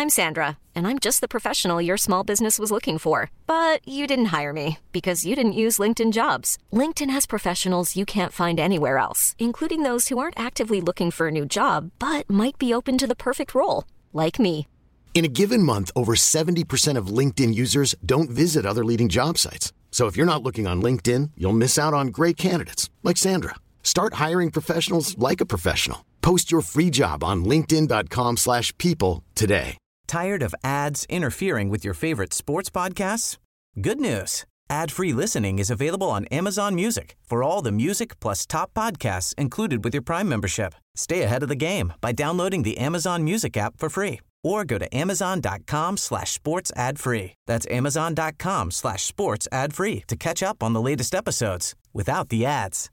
I'm Sandra, and I'm just the professional your small business was looking for. But you didn't hire me because you didn't use LinkedIn Jobs. LinkedIn has professionals you can't find anywhere else, including those who aren't actively looking for a new job, but might be open to the perfect role, like me. In a given month, over 70% of LinkedIn users don't visit other leading job sites. So if you're not looking on LinkedIn, you'll miss out on great candidates like Sandra. Start hiring professionals like a professional. Post your free job on linkedin.com/people today. Tired of ads interfering with your favorite sports podcasts? Good news. Ad-free listening is available on Amazon Music for all the music plus top podcasts included with your Prime membership. Stay ahead of the game by downloading the Amazon Music app for free or go to amazon.com/sports ad free. That's amazon.com/sports ad free to catch up on the latest episodes without the ads.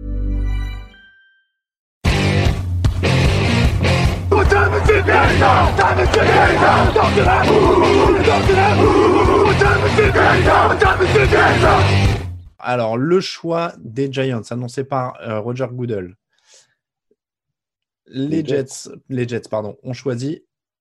Alors, le choix des Giants annoncé par Roger Goodell. Les Jets, ont choisi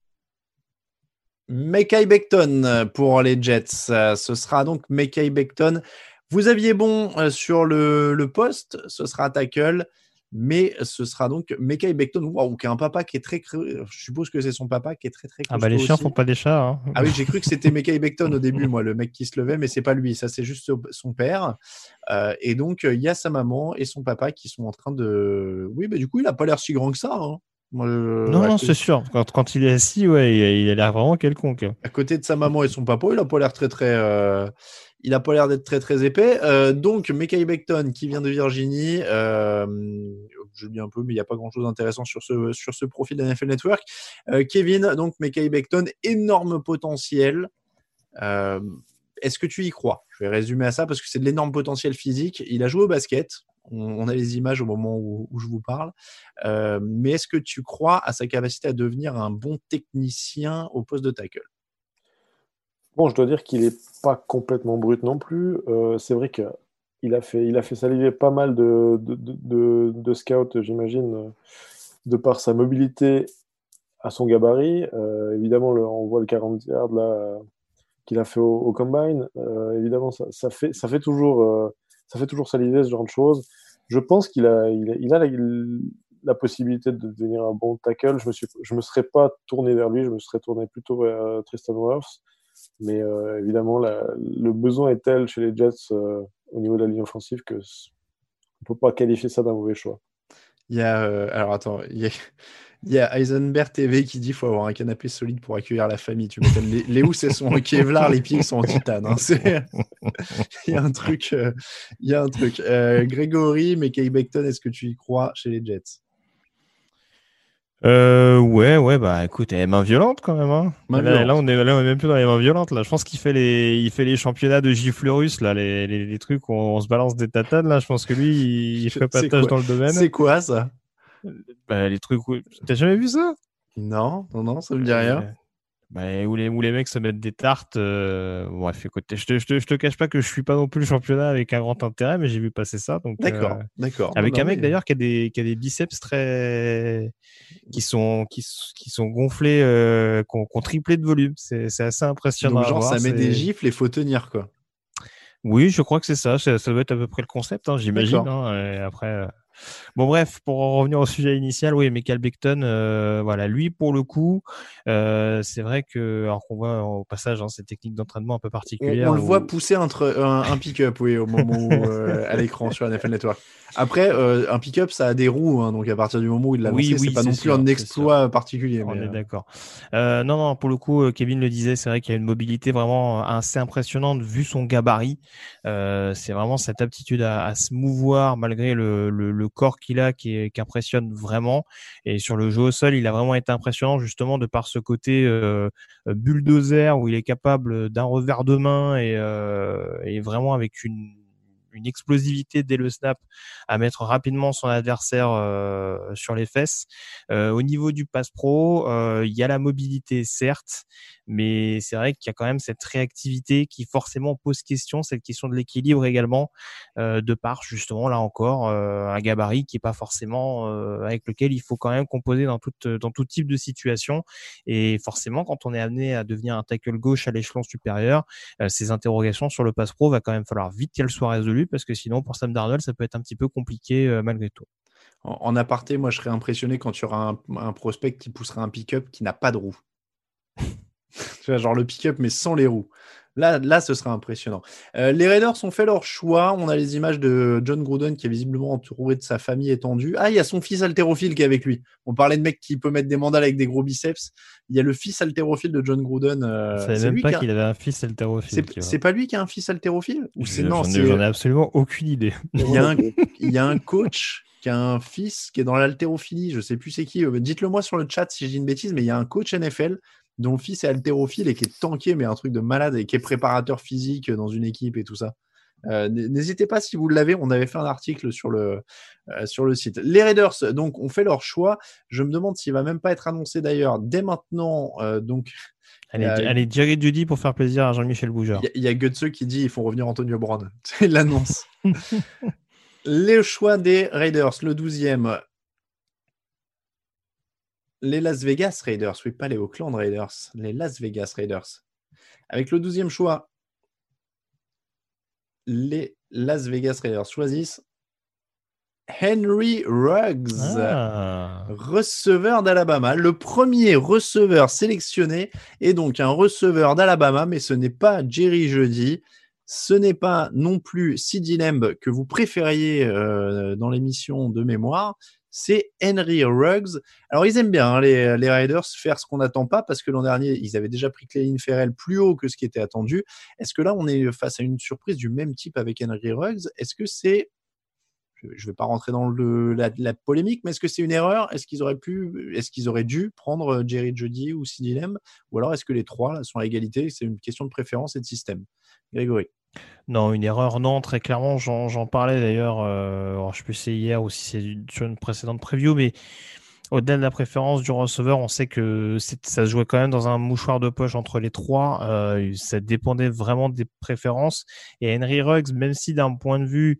Mekhi Becton pour les Jets. Ce sera donc Mekhi Becton. Vous aviez bon sur le poste, ce sera tackle, mais ce sera donc Mekhi Becton, qui a un papa qui est très... Je suppose que c'est son papa qui est très très... Ah bah les chiens font pas des chats. Hein. Ah oui, j'ai cru que c'était Mekhi Becton au début, moi, le mec qui se levait, mais c'est pas lui, ça c'est juste son père. Et donc, il y a sa maman et son papa qui sont en train de... Oui, bah du coup, il a pas l'air si grand que ça, hein. Moi, non, c'est sûr. Quand il est assis, ouais, il a l'air vraiment quelconque. À côté de sa maman et son papa, il a pas l'air il a pas l'air d'être très très épais. Donc Mekhi Becton qui vient de Virginie. Je le dis un peu, mais il n'y a pas grand-chose d'intéressant sur ce profil d'NFL Network. Kevin, donc Mekhi Becton, énorme potentiel. Est-ce que tu y crois ? Je vais résumer à ça parce que c'est de l'énorme potentiel physique. Il a joué au basket. On a les images au moment où je vous parle. Mais est-ce que tu crois à sa capacité à devenir un bon technicien au poste de tackle ? Bon, je dois dire qu'il n'est pas complètement brut non plus. C'est vrai qu'il a fait saliver pas mal de scouts, j'imagine, de par sa mobilité à son gabarit. Évidemment, on voit le 40 yards là, qu'il a fait au Combine. Évidemment, ça fait toujours saliver ce genre de choses. Je pense qu'il a la possibilité de devenir un bon tackle. Je me serais pas tourné vers lui, je me serais tourné plutôt vers Tristan Wirfs. Mais évidemment, le besoin est tel chez les Jets au niveau de la ligne offensive qu'on ne peut pas qualifier ça d'un mauvais choix. Il y a Eisenberg TV qui dit qu'il faut avoir un canapé solide pour accueillir la famille. Tu m'étonnes. Les housses, elles sont en Kevlar, les pieds sont en titane. Hein. Il y a un truc. Grégory, Mekhi Becton, est-ce que tu y crois chez les Jets ? Ouais, bah écoute, elle est main violente quand même. Hein. Là, on est même plus dans les mains violentes. Là, je pense qu'il fait les championnats de gifle russe, là, les trucs où on se balance des tatanes. Là, je pense que lui, il ferait pas de tâche dans le domaine. C'est quoi ça ? Bah, les trucs où... T'as jamais vu ça ? Non, ça me dit rien. Où les mecs se mettent des tartes. Bref, écoute, je te cache pas que je suis pas non plus le championnat avec un grand intérêt, mais j'ai vu passer ça. Donc, d'accord. Avec un mec d'ailleurs qui a des biceps qui sont gonflés, qui ont triplé de volume. C'est assez impressionnant. Donc, genre, à voir, ça met des gifles et faut tenir, quoi. Oui, je crois que c'est ça. Ça doit être à peu près le concept, hein, j'imagine. Hein, et après. Bon bref, pour en revenir au sujet initial, oui, Mekhi Becton, voilà, lui pour le coup, c'est vrai que, alors qu'on voit au passage ces techniques d'entraînement un peu particulières. On le voit pousser un pick-up, oui, au moment où à l'écran sur NFL Network. Après, un pick-up, ça a des roues, hein, donc à partir du moment où il l'a lancé, c'est pas non plus un exploit particulier. On est d'accord. Non, pour le coup, Kevin le disait, c'est vrai qu'il y a une mobilité vraiment assez impressionnante vu son gabarit. C'est vraiment cette aptitude à se mouvoir malgré le corps qu'il a qui impressionne vraiment. Et sur le jeu au sol, il a vraiment été impressionnant justement de par ce côté bulldozer où il est capable d'un revers de main et vraiment avec une explosivité dès le snap à mettre rapidement son adversaire sur les fesses. Au niveau du pass pro, il y a la mobilité certes, mais c'est vrai qu'il y a quand même cette réactivité qui forcément pose question, cette question de l'équilibre également, de par justement là encore un gabarit qui est pas forcément avec lequel il faut quand même composer dans tout type de situation. Et forcément, quand on est amené à devenir un tackle gauche à l'échelon supérieur, ces interrogations sur le pass pro va quand même falloir vite qu'elles soient résolues, parce que sinon pour Sam Darnold ça peut être un petit peu compliqué malgré tout. En aparté, moi je serais impressionné quand il y aura un prospect qui poussera un pick-up qui n'a pas de roue. Tu vois, genre le pick-up mais sans les roues. Là, ce sera impressionnant. Les Raiders ont fait leur choix. On a les images de John Gruden qui est visiblement entouré de sa famille étendue. Ah, il y a son fils haltérophile qui est avec lui. On parlait de mec qui peut mettre des mandales avec des gros biceps. Il y a le fils haltérophile de John Gruden. Je savais C'est même lui pas qui a... qu'il avait un fils haltérophile. C'est pas lui qui a un fils haltérophile ou c'est... Non, J'en ai absolument aucune idée. Il y a un coach qui a un fils qui est dans l'haltérophilie. Je sais plus c'est qui. Dites-le moi sur le chat si je dis une bêtise, mais il y a un coach NFL dont le fils est haltérophile et qui est tanké, mais un truc de malade, et qui est préparateur physique dans une équipe et tout ça. N'hésitez pas si vous l'avez, on avait fait un article sur le site. Les Raiders donc ont fait leur choix. Je me demande s'il va même pas être annoncé d'ailleurs dès maintenant. Allez, Jerry Judy pour faire plaisir à Jean-Michel Bougeur. Il y a Gutseux qui dit il faut revenir Antonio Brown. C'est l'annonce. Les choix des Raiders, le 12e. Les Las Vegas Raiders, oui, pas les Oakland Raiders, les Las Vegas Raiders. Avec le 12e choix, les Las Vegas Raiders choisissent Henry Ruggs, receveur d'Alabama. Le premier receveur sélectionné est donc un receveur d'Alabama, mais ce n'est pas Jerry Jeudy. Ce n'est pas non plus CeeDee Lamb que vous préfériez dans l'émission de mémoire. C'est Henry Ruggs. Alors, ils aiment bien, les Raiders, faire ce qu'on n'attend pas, parce que l'an dernier, ils avaient déjà pris Clelin Ferrell plus haut que ce qui était attendu. Est-ce que là, on est face à une surprise du même type avec Henry Ruggs? Est-ce que c'est... Je ne vais pas rentrer dans la polémique, mais est-ce que c'est une erreur? Est-ce qu'ils auraient dû prendre Jerry Jeudy ou CeeDee Lamb? Ou alors est-ce que les trois là, sont à égalité? C'est une question de préférence et de système. Grégory? Non, une erreur, non, très clairement. J'en parlais d'ailleurs, alors je sais plus si c'est hier ou si c'est sur une précédente preview, mais au-delà de la préférence du receveur, on sait que ça se jouait quand même dans un mouchoir de poche entre les trois. Ça dépendait vraiment des préférences. Et Henry Ruggs, même si d'un point de vue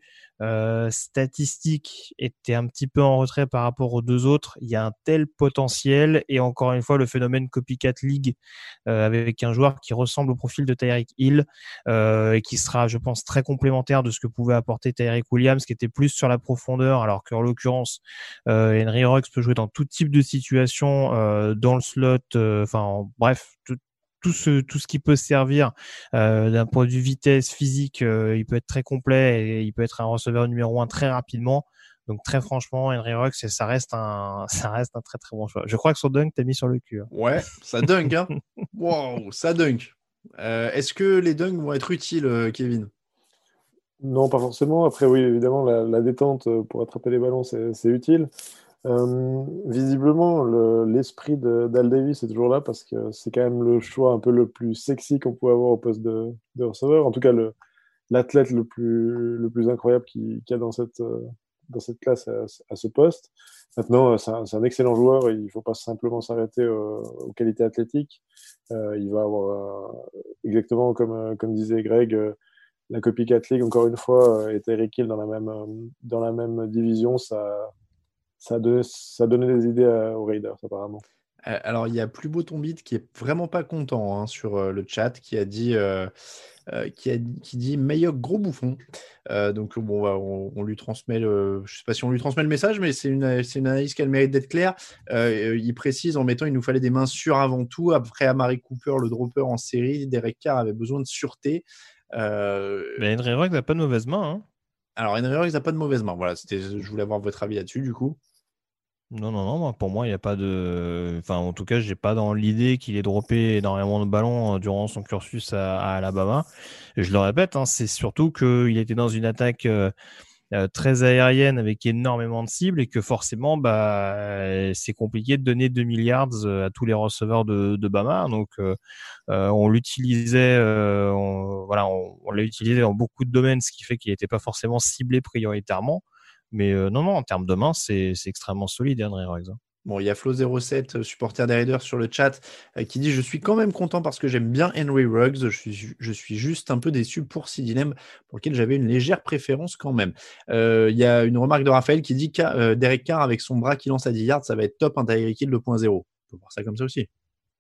statistique était un petit peu en retrait par rapport aux deux autres, il y a un tel potentiel, et encore une fois le phénomène copycat league avec un joueur qui ressemble au profil de Tyreek Hill et qui sera, je pense, très complémentaire de ce que pouvait apporter Tyreke Williams, qui était plus sur la profondeur, alors qu'en l'occurrence Henry Ruggs peut jouer dans tout type de situation, dans le slot, bref, tout ce qui peut servir d'un point de vue vitesse, physique, il peut être très complet et il peut être un receveur numéro 1 très rapidement. Donc très franchement, Henry Ruggs, ça reste un très très bon choix. Je crois que son dunk t'a mis sur le cul. Ouais, ça dunk, hein. Wow, ça dunk. Est-ce que les dunks vont être utiles, Kevin? Non, pas forcément. Après, oui, évidemment, la détente pour attraper les ballons, c'est utile. Visiblement, l'esprit d'Al Davis est toujours là, parce que c'est quand même le choix un peu le plus sexy qu'on pouvait avoir au poste de receveur. En tout cas, l'athlète le plus incroyable qu'il y a dans cette classe à ce poste. Maintenant, c'est un excellent joueur, et il ne faut pas simplement s'arrêter aux qualités athlétiques. Il va avoir, exactement comme disait Greg, la copycat league, encore une fois, et Tyreek Hill dans la même division, ça donnait des idées aux Raiders, apparemment. Alors, il y a Plus Beau Ton Beat qui est vraiment pas content, hein, sur le chat, qui a dit qui dit Mayock gros bouffon. Donc bon, on lui transmet je sais pas si on lui transmet le message, mais c'est une analyse qui a le mérite d'être claire. Il précise en mettant: il nous fallait des mains sûres avant tout. Après Amari Cooper, le dropper en série, Derek Carr avait besoin de sûreté. Mais Henry Ruggs n'a pas de mauvaise main, hein. Alors Henry Ruggs n'a pas de mauvaise main. Voilà, je voulais avoir votre avis là-dessus, du coup. Non, pour moi, il n'y a pas de... Enfin, en tout cas, j'ai pas dans l'idée qu'il ait droppé énormément de ballons durant son cursus à Alabama. Et je le répète, hein, c'est surtout qu'il était dans une attaque très aérienne avec énormément de cibles, et que forcément, c'est compliqué de donner 2 milliards à tous les receveurs de Bama. Donc, on l'utilisait, on l'a utilisé dans beaucoup de domaines, ce qui fait qu'il n'était pas forcément ciblé prioritairement. Mais non, en termes de main, c'est extrêmement solide, Henry Ruggs. Bon, il y a Flo07, supporter des Raiders sur le chat, qui dit « Je suis quand même content parce que j'aime bien Henry Ruggs. Je suis juste un peu déçu pour Sidinem, pour lequel j'avais une légère préférence quand même. » Il y a une remarque de Raphaël qui dit « Derek Carr avec son bras qui lance à 10 yards, ça va être top, un Tyreek Hill 2.0. » On peut voir ça comme ça aussi.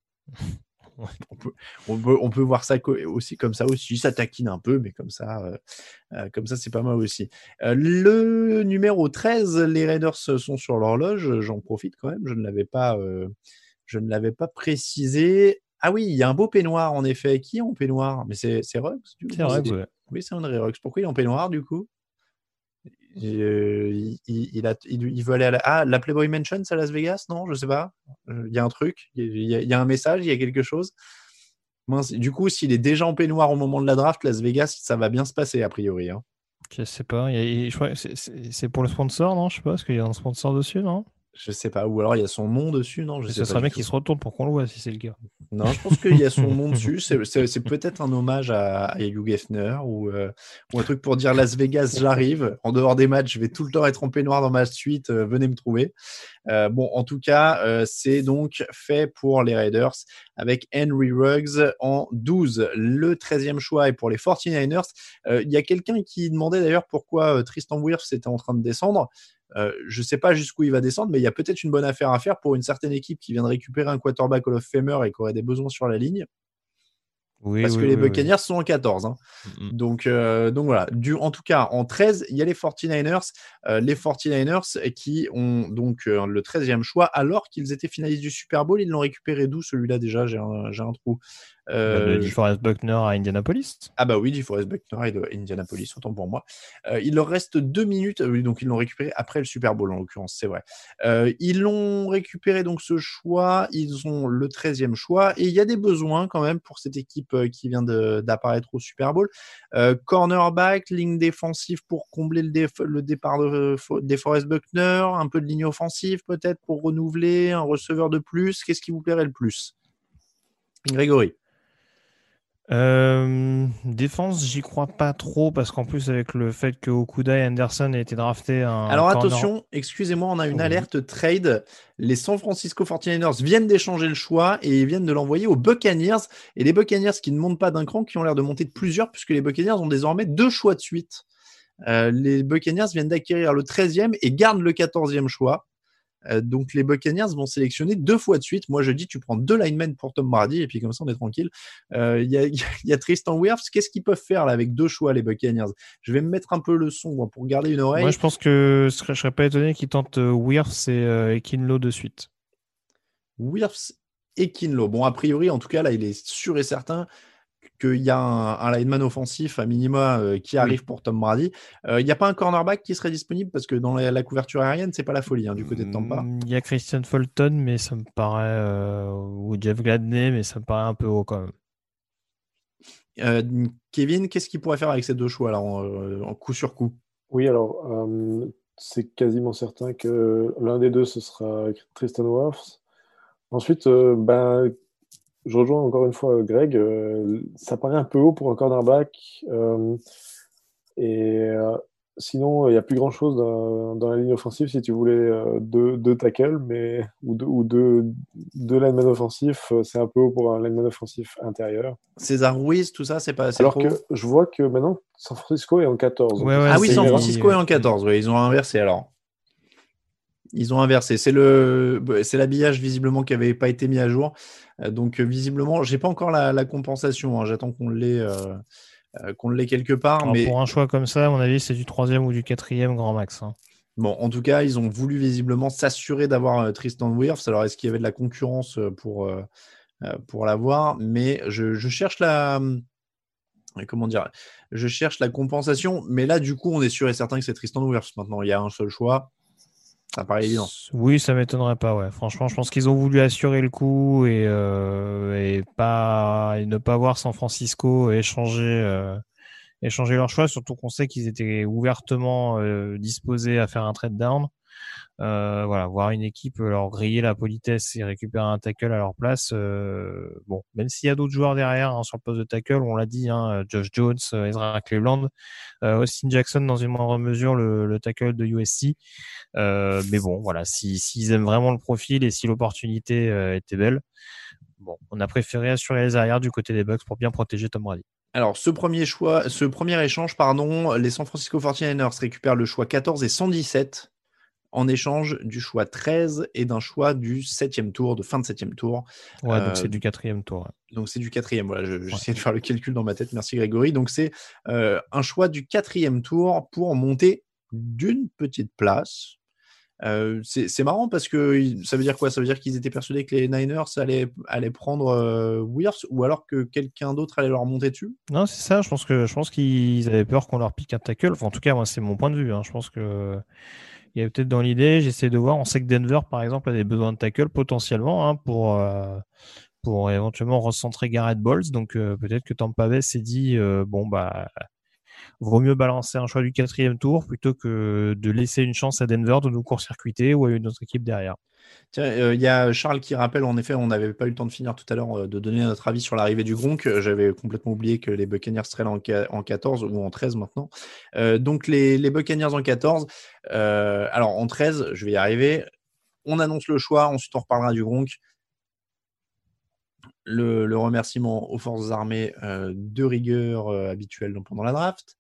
On peut voir ça aussi comme ça aussi. Ça taquine un peu, mais comme ça, c'est pas mal aussi. Le numéro 13, les Raiders sont sur l'horloge. J'en profite quand même. Je ne l'avais pas précisé. Ah oui, il y a un beau peignoir en effet. Qui est en peignoir? Mais c'est Ruggs. C'est Ruggs, ouais. Oui, c'est Henry Ruggs. Pourquoi il est en peignoir du coup? Il veut aller à la Playboy Mansion à Las Vegas? Non, je sais pas. Il y a un truc, il y a un message, il y a quelque chose. Mince. Du coup, s'il est déjà en peignoir au moment de la draft, Las Vegas, ça va bien se passer a priori. Hein. Je sais pas. Je crois que c'est pour le sponsor, non? Je sais pas, parce qu'il y a un sponsor dessus, non? Je sais pas. Ou alors il y a son nom dessus, non? Ce serait bien qu'il se retourne pour qu'on le voit si c'est le cas. Non, je pense qu'il y a son nom dessus. C'est peut-être un hommage à Hugh Hefner ou un truc pour dire Las Vegas, j'arrive. En dehors des matchs, je vais tout le temps être en peignoir dans ma suite. Venez me trouver. Bon, en tout cas, c'est donc fait pour les Raiders avec Henry Ruggs en 12. Le 13e choix est pour les 49ers. Il y a quelqu'un qui demandait d'ailleurs pourquoi Tristan Wirfs était en train de descendre. Je ne sais pas jusqu'où il va descendre, mais il y a peut-être une bonne affaire à faire pour une certaine équipe qui vient de récupérer un quarterback Hall of Famer et qui aurait des besoins sur la ligne. Parce que les Buccaneers sont en 14. Hein. Donc voilà. En tout cas, en 13, il y a les 49ers. Les 49ers qui ont donc le 13e choix, alors qu'ils étaient finalistes du Super Bowl. Ils l'ont récupéré d'où celui-là déjà? J'ai un trou. De DeForest Buckner à Indianapolis. Ah bah oui, DeForest Buckner et de Indianapolis, autant pour moi. Il leur reste 2 minutes, donc ils l'ont récupéré après le Super Bowl en l'occurrence, c'est vrai. Ils l'ont récupéré donc ce choix, ils ont le 13e choix et il y a des besoins quand même pour cette équipe qui vient d'apparaître au Super Bowl. Cornerback, ligne défensive pour combler le départ de DeForest Buckner, un peu de ligne offensive peut-être pour renouveler, un receveur de plus. Qu'est-ce qui vous plairait le plus? Grégory? Défense, j'y crois pas trop parce qu'en plus avec le fait que Okuda et Anderson aient été draftés Alors attention, excusez-moi, on a une alerte trade. Les San Francisco 49ers viennent d'échanger le choix et ils viennent de l'envoyer aux Buccaneers. Et les Buccaneers qui ne montent pas d'un cran, qui ont l'air de monter de plusieurs, puisque les Buccaneers ont désormais 2 choix de suite. Les Buccaneers viennent d'acquérir le 13e et gardent le 14e choix. Donc les Buccaneers vont sélectionner 2 fois de suite. Moi je dis tu prends 2 linemen pour Tom Brady et puis comme ça on est tranquille. Il y a Tristan Wirfs. Qu'est-ce qu'ils peuvent faire là avec 2 choix les Buccaneers? Je vais me mettre un peu le son moi, pour garder une oreille. Moi je pense que je serais pas étonné qu'ils tentent Wirfs et Kinlaw de suite. Wirfs et Kinlaw. Bon a priori en tout cas là il est sûr et certain qu'il y a un lineman offensif à minima qui arrive pour Tom Brady. Il n'y a pas un cornerback qui serait disponible parce que dans la couverture aérienne, c'est pas la folie du côté de Tampa. Il y a Christian Fulton, mais ça me paraît ou Jeff Gladney, mais ça me paraît un peu haut quand même. Kevin, qu'est-ce qu'il pourrait faire avec ces 2 choix là en coup sur coup? Oui, alors c'est quasiment certain que l'un des 2 ce sera Tristan Wirfs. Ensuite, je rejoins encore une fois Greg, ça paraît un peu haut pour un cornerback. Sinon, il n'y a plus grand-chose dans la ligne offensive si tu voulais 2 tackles ou 2 linemen offensifs. C'est un peu haut pour un lineman offensif intérieur. César Ruiz, tout ça, c'est pas assez Alors trop. que je vois que maintenant, San Francisco est en 14. Ah oui, San Francisco est en 14. Ouais, ils ont inversé alors. Ils ont inversé. C'est l'habillage visiblement qui n'avait pas été mis à jour. Donc visiblement, j'ai pas encore la compensation. Hein. J'attends qu'on l'ait quelque part. Alors, mais pour un choix comme ça, à mon avis, c'est du 3e ou du 4e grand max. Hein. Bon, en tout cas, ils ont voulu visiblement s'assurer d'avoir Tristan Wirfs. Alors, est-ce qu'il y avait de la concurrence pour l'avoir? Mais je cherche je cherche la compensation. Mais là, du coup, on est sûr et certain que c'est Tristan Wirfs. Maintenant, il y a un seul choix. Ça paraît évident. Oui, ça m'étonnerait pas. Ouais. Franchement, je pense qu'ils ont voulu assurer le coup et ne pas voir San Francisco échanger leur choix. Surtout qu'on sait qu'ils étaient ouvertement disposés à faire un trade down. Voilà, voir une équipe leur griller la politesse et récupérer un tackle à leur place. Bon, même s'il y a d'autres joueurs derrière sur le poste de tackle, on l'a dit, Josh Jones, Ezra Cleveland, Austin Jackson dans une moindre mesure, le tackle de USC. Mais bon, voilà, s'ils aiment vraiment le profil et si l'opportunité était belle, bon, on a préféré assurer les arrières du côté des Bucks pour bien protéger Tom Brady. Alors, ce premier échange, les San Francisco 49ers récupèrent le choix 14 et 117 en échange du choix 13 et d'un choix du 7e tour, de fin de 7e tour. Ouais, donc c'est du 4e tour. Ouais. Donc c'est du 4e, voilà, j'essaie de faire le calcul dans ma tête, merci Grégory. Donc c'est un choix du 4e tour pour monter d'une petite place. C'est marrant parce que ça veut dire quoi? Ça veut dire qu'ils étaient persuadés que les Niners allaient prendre Wirfs ou alors que quelqu'un d'autre allait leur monter dessus? Non, c'est ça. Je pense qu'ils avaient peur qu'on leur pique un tackle. Enfin, en tout cas, moi, c'est mon point de vue. Je pense que il y avait peut-être dans l'idée. J'essaie de voir. On sait que Denver, par exemple, a des besoins de tackle potentiellement pour éventuellement recentrer Garrett Bowles. Donc peut-être que Tampa Bay s'est dit vaut mieux balancer un choix du 4e tour plutôt que de laisser une chance à Denver de nous court-circuiter ou à une autre équipe derrière. Tiens, il y a Charles qui rappelle, en effet, on n'avait pas eu le temps de finir tout à l'heure de donner notre avis sur l'arrivée du Gronk. J'avais complètement oublié que les Buccaneers seraient là en 14 ou en 13 maintenant. Donc les Buccaneers en 14. Alors en 13, je vais y arriver. On annonce le choix, ensuite on reparlera du Gronk. Le remerciement aux forces armées de rigueur habituelle pendant la draft.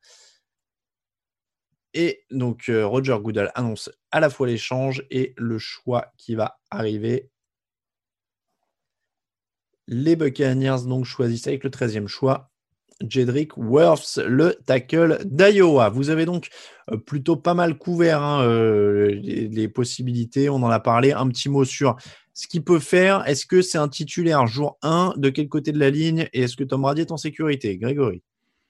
Et donc, Roger Goodell annonce à la fois l'échange et le choix qui va arriver. Les Buccaneers donc choisissent avec le 13e choix Jedrick Wirfs, le tackle d'Iowa. Vous avez donc plutôt pas mal couvert les possibilités. On en a parlé. Un petit mot sur ce qu'il peut faire. Est-ce que c'est un titulaire jour 1? De quel côté de la ligne? Et est-ce que Tom Brady est en sécurité? Grégory?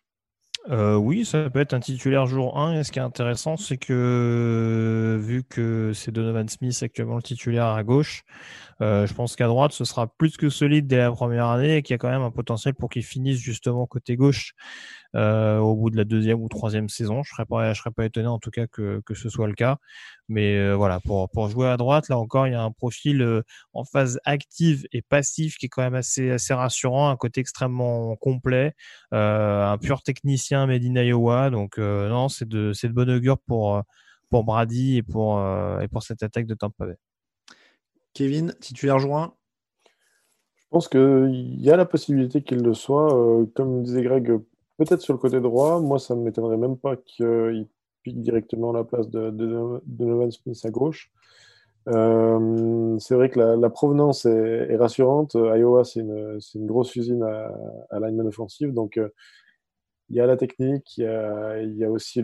Oui, ça peut être un titulaire jour 1. Et ce qui est intéressant, c'est que vu que c'est Donovan Smith actuellement le titulaire à gauche, je pense qu'à droite, ce sera plus que solide dès la première année et qu'il y a quand même un potentiel pour qu'il finisse justement côté gauche au bout de la 2e ou 3e saison. Je serais pas étonné en tout cas que ce soit le cas. Mais voilà, pour jouer à droite, là encore, il y a un profil en phase active et passive qui est quand même assez rassurant, un côté extrêmement complet, un pur technicien made in Iowa. Donc non, c'est de bonne augure pour Brady et pour cette attaque de Tampa Bay. Kevin, titulaire joint? Je pense qu'il y a la possibilité qu'il le soit. Comme disait Greg, peut-être sur le côté droit. Moi, ça ne m'étonnerait même pas qu'il pique directement la place de Donovan Smith à gauche. C'est vrai que la provenance est rassurante. Iowa, c'est une grosse usine à lineman offensif. Donc, il y a la technique, il y a aussi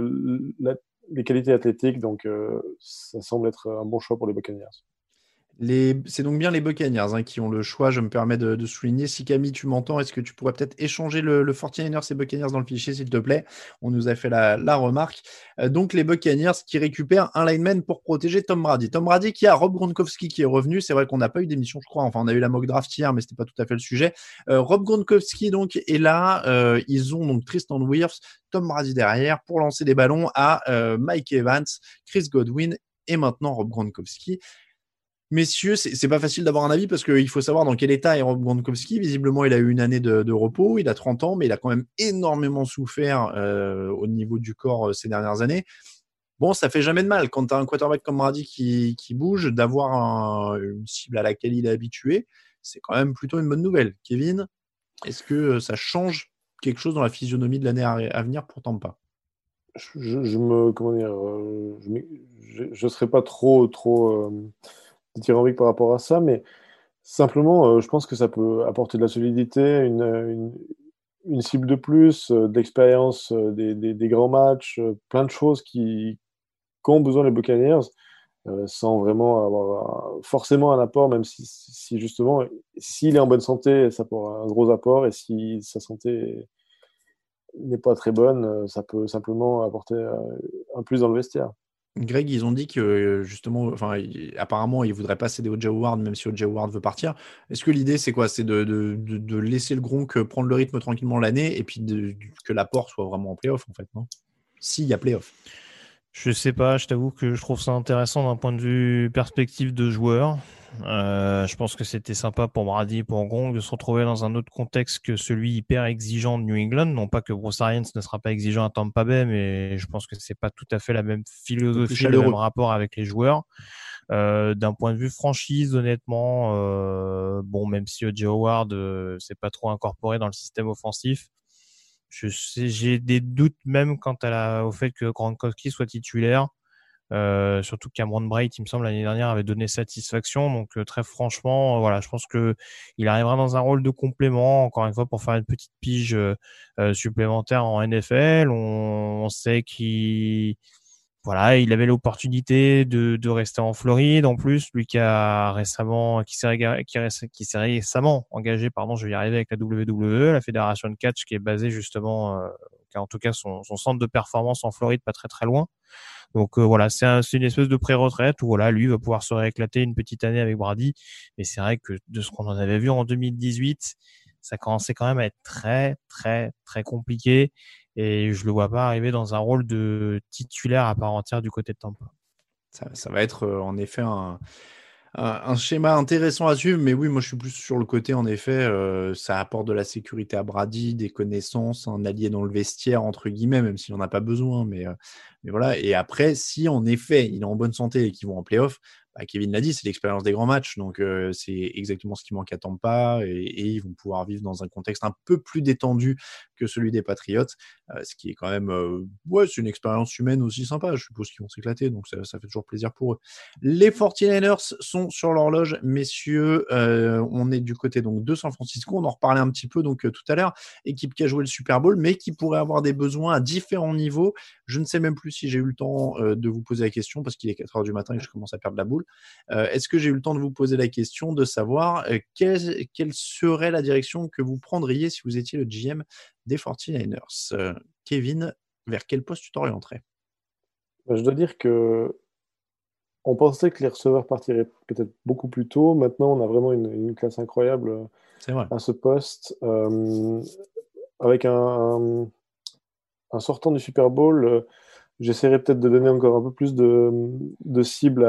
les qualités athlétiques. Donc, ça semble être un bon choix pour les Buccaneers. C'est donc bien les Buccaneers qui ont le choix. Je me permets de souligner. Si Camille, tu m'entends, est-ce que tu pourrais peut-être échanger le 49ers et Buccaneers dans le fichier, s'il te plaît? On nous a fait la remarque. Donc les Buccaneers qui récupèrent un lineman pour protéger Tom Brady. Tom Brady qui a Rob Gronkowski qui est revenu. C'est vrai qu'on n'a pas eu d'émission, je crois. Enfin, on a eu la mock draft hier, mais c'était pas tout à fait le sujet. Rob Gronkowski donc est là. Ils ont donc Tristan Wirfs, Tom Brady derrière pour lancer des ballons à Mike Evans, Chris Godwin et maintenant Rob Gronkowski. Messieurs, c'est pas facile d'avoir un avis parce qu'il faut savoir dans quel état est Rob Gronkowski. Visiblement, il a eu une année de repos, il a 30 ans, mais il a quand même énormément souffert au niveau du corps ces dernières années. Bon, ça fait jamais de mal quand tu as un quarterback comme Brady qui bouge, d'avoir une cible à laquelle il est habitué. C'est quand même plutôt une bonne nouvelle. Kevin, est-ce que ça change quelque chose dans la physionomie de l'année à venir pour Tampa? Je serais pas trop dithyrambique par rapport à ça, mais simplement, je pense que ça peut apporter de la solidité, une cible de plus, de l'expérience, des grands matchs, plein de choses qu'ont besoin les Buccaneers, sans vraiment avoir forcément un apport, même si justement, s'il est en bonne santé, ça peut avoir un gros apport, et si sa santé n'est pas très bonne, ça peut simplement apporter un plus dans le vestiaire. Greg, ils ont dit que justement, apparemment, ils ne voudraient pas céder au O.J. Howard, même si O.J. Howard veut partir. Est-ce que l'idée, c'est quoi? C'est de laisser le Gronk prendre le rythme tranquillement l'année et puis que l'apport soit vraiment en playoff, en fait, non? S'il y a playoff. Je sais pas, je t'avoue que je trouve ça intéressant d'un point de vue perspective de joueur. Je pense que c'était sympa pour Brady et pour Gronk de se retrouver dans un autre contexte que celui hyper exigeant de New England. Non pas que Bruce Arians ne sera pas exigeant à Tampa Bay, mais je pense que c'est pas tout à fait la même Un peu plus philosophie, le même chaleureux. rapport avec les joueurs. D'un point de vue franchise, honnêtement, bon, même si O.J. Howard s'est pas trop incorporé dans le système offensif, j'ai des doutes même quant au fait que Gronkowski soit titulaire. Surtout que Cameron Brate, il me semble, l'année dernière avait donné satisfaction. Donc très franchement, voilà, je pense que il arrivera dans un rôle de complément, encore une fois, pour faire une petite pige supplémentaire en NFL. On sait qu'il voilà, il avait l'opportunité de rester en Floride. En plus, lui qui s'est récemment engagé, pardon, je vais y arriver avec la WWE, la fédération de catch qui est basée justement, qui a en tout cas son centre de performance en Floride, pas très très loin. Donc voilà, c'est une espèce de pré-retraite où voilà, lui va pouvoir se rééclater une petite année avec Brady. Mais c'est vrai que de ce qu'on en avait vu en 2018, ça commençait quand même à être très très très compliqué. Et je le vois pas arriver dans un rôle de titulaire à part entière du côté de Tampa. Ça va être en effet un schéma intéressant à suivre, mais oui, moi je suis plus sur le côté, en effet, ça apporte de la sécurité à Brady, des connaissances, un allié dans le vestiaire, entre guillemets, même s'il n'en a pas besoin, mais voilà. Et après, si en effet il est en bonne santé et qu'ils vont en playoff, bah, Kevin l'a dit, c'est l'expérience des grands matchs, donc c'est exactement ce qui manque à Tampa, et ils vont pouvoir vivre dans un contexte un peu plus détendu que celui des Patriots, ce qui est quand même, ouais, c'est une expérience humaine aussi sympa, je suppose qu'ils vont s'éclater, donc ça fait toujours plaisir pour eux. Les 49ers sont sur l'horloge, messieurs. On est du côté donc de San Francisco. On en reparlait un petit peu donc tout à l'heure. Équipe qui a joué le Super Bowl, mais qui pourrait avoir des besoins à différents niveaux. Je ne sais même plus si j'ai eu le temps de vous poser la question parce qu'il est 4 heures du matin et que je commence à perdre la boule. Est-ce que j'ai eu le temps de vous poser la question de savoir quelle serait la direction que vous prendriez si vous étiez le GM des 49ers? Kevin, vers quel poste tu t'orienterais? Je dois dire que on pensait que les receveurs partiraient peut-être beaucoup plus tôt. Maintenant, on a vraiment une classe incroyable C'est vrai. à ce poste. Avec un sortant du Super Bowl, j'essaierai peut-être de donner encore un peu plus de cible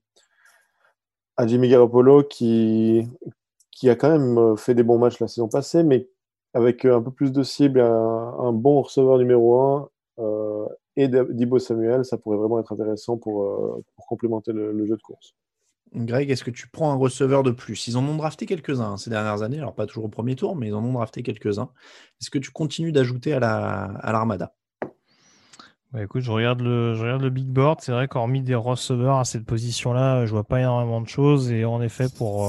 à Jimmy Garoppolo qui a quand même fait des bons matchs la saison passée, mais avec un peu plus de cible, un bon receveur numéro 1 et Deebo Samuel, ça pourrait vraiment être intéressant pour complémenter le jeu de course. Greg, est-ce que tu prends un receveur de plus? Ils en ont drafté quelques-uns ces dernières années, alors pas toujours au premier tour, mais ils en ont drafté quelques-uns. Est-ce que tu continues d'ajouter à l'armada? Bah, écoute, je regarde le big board. C'est vrai qu'hormis des receveurs à cette position-là, je vois pas énormément de choses. Et en effet, pour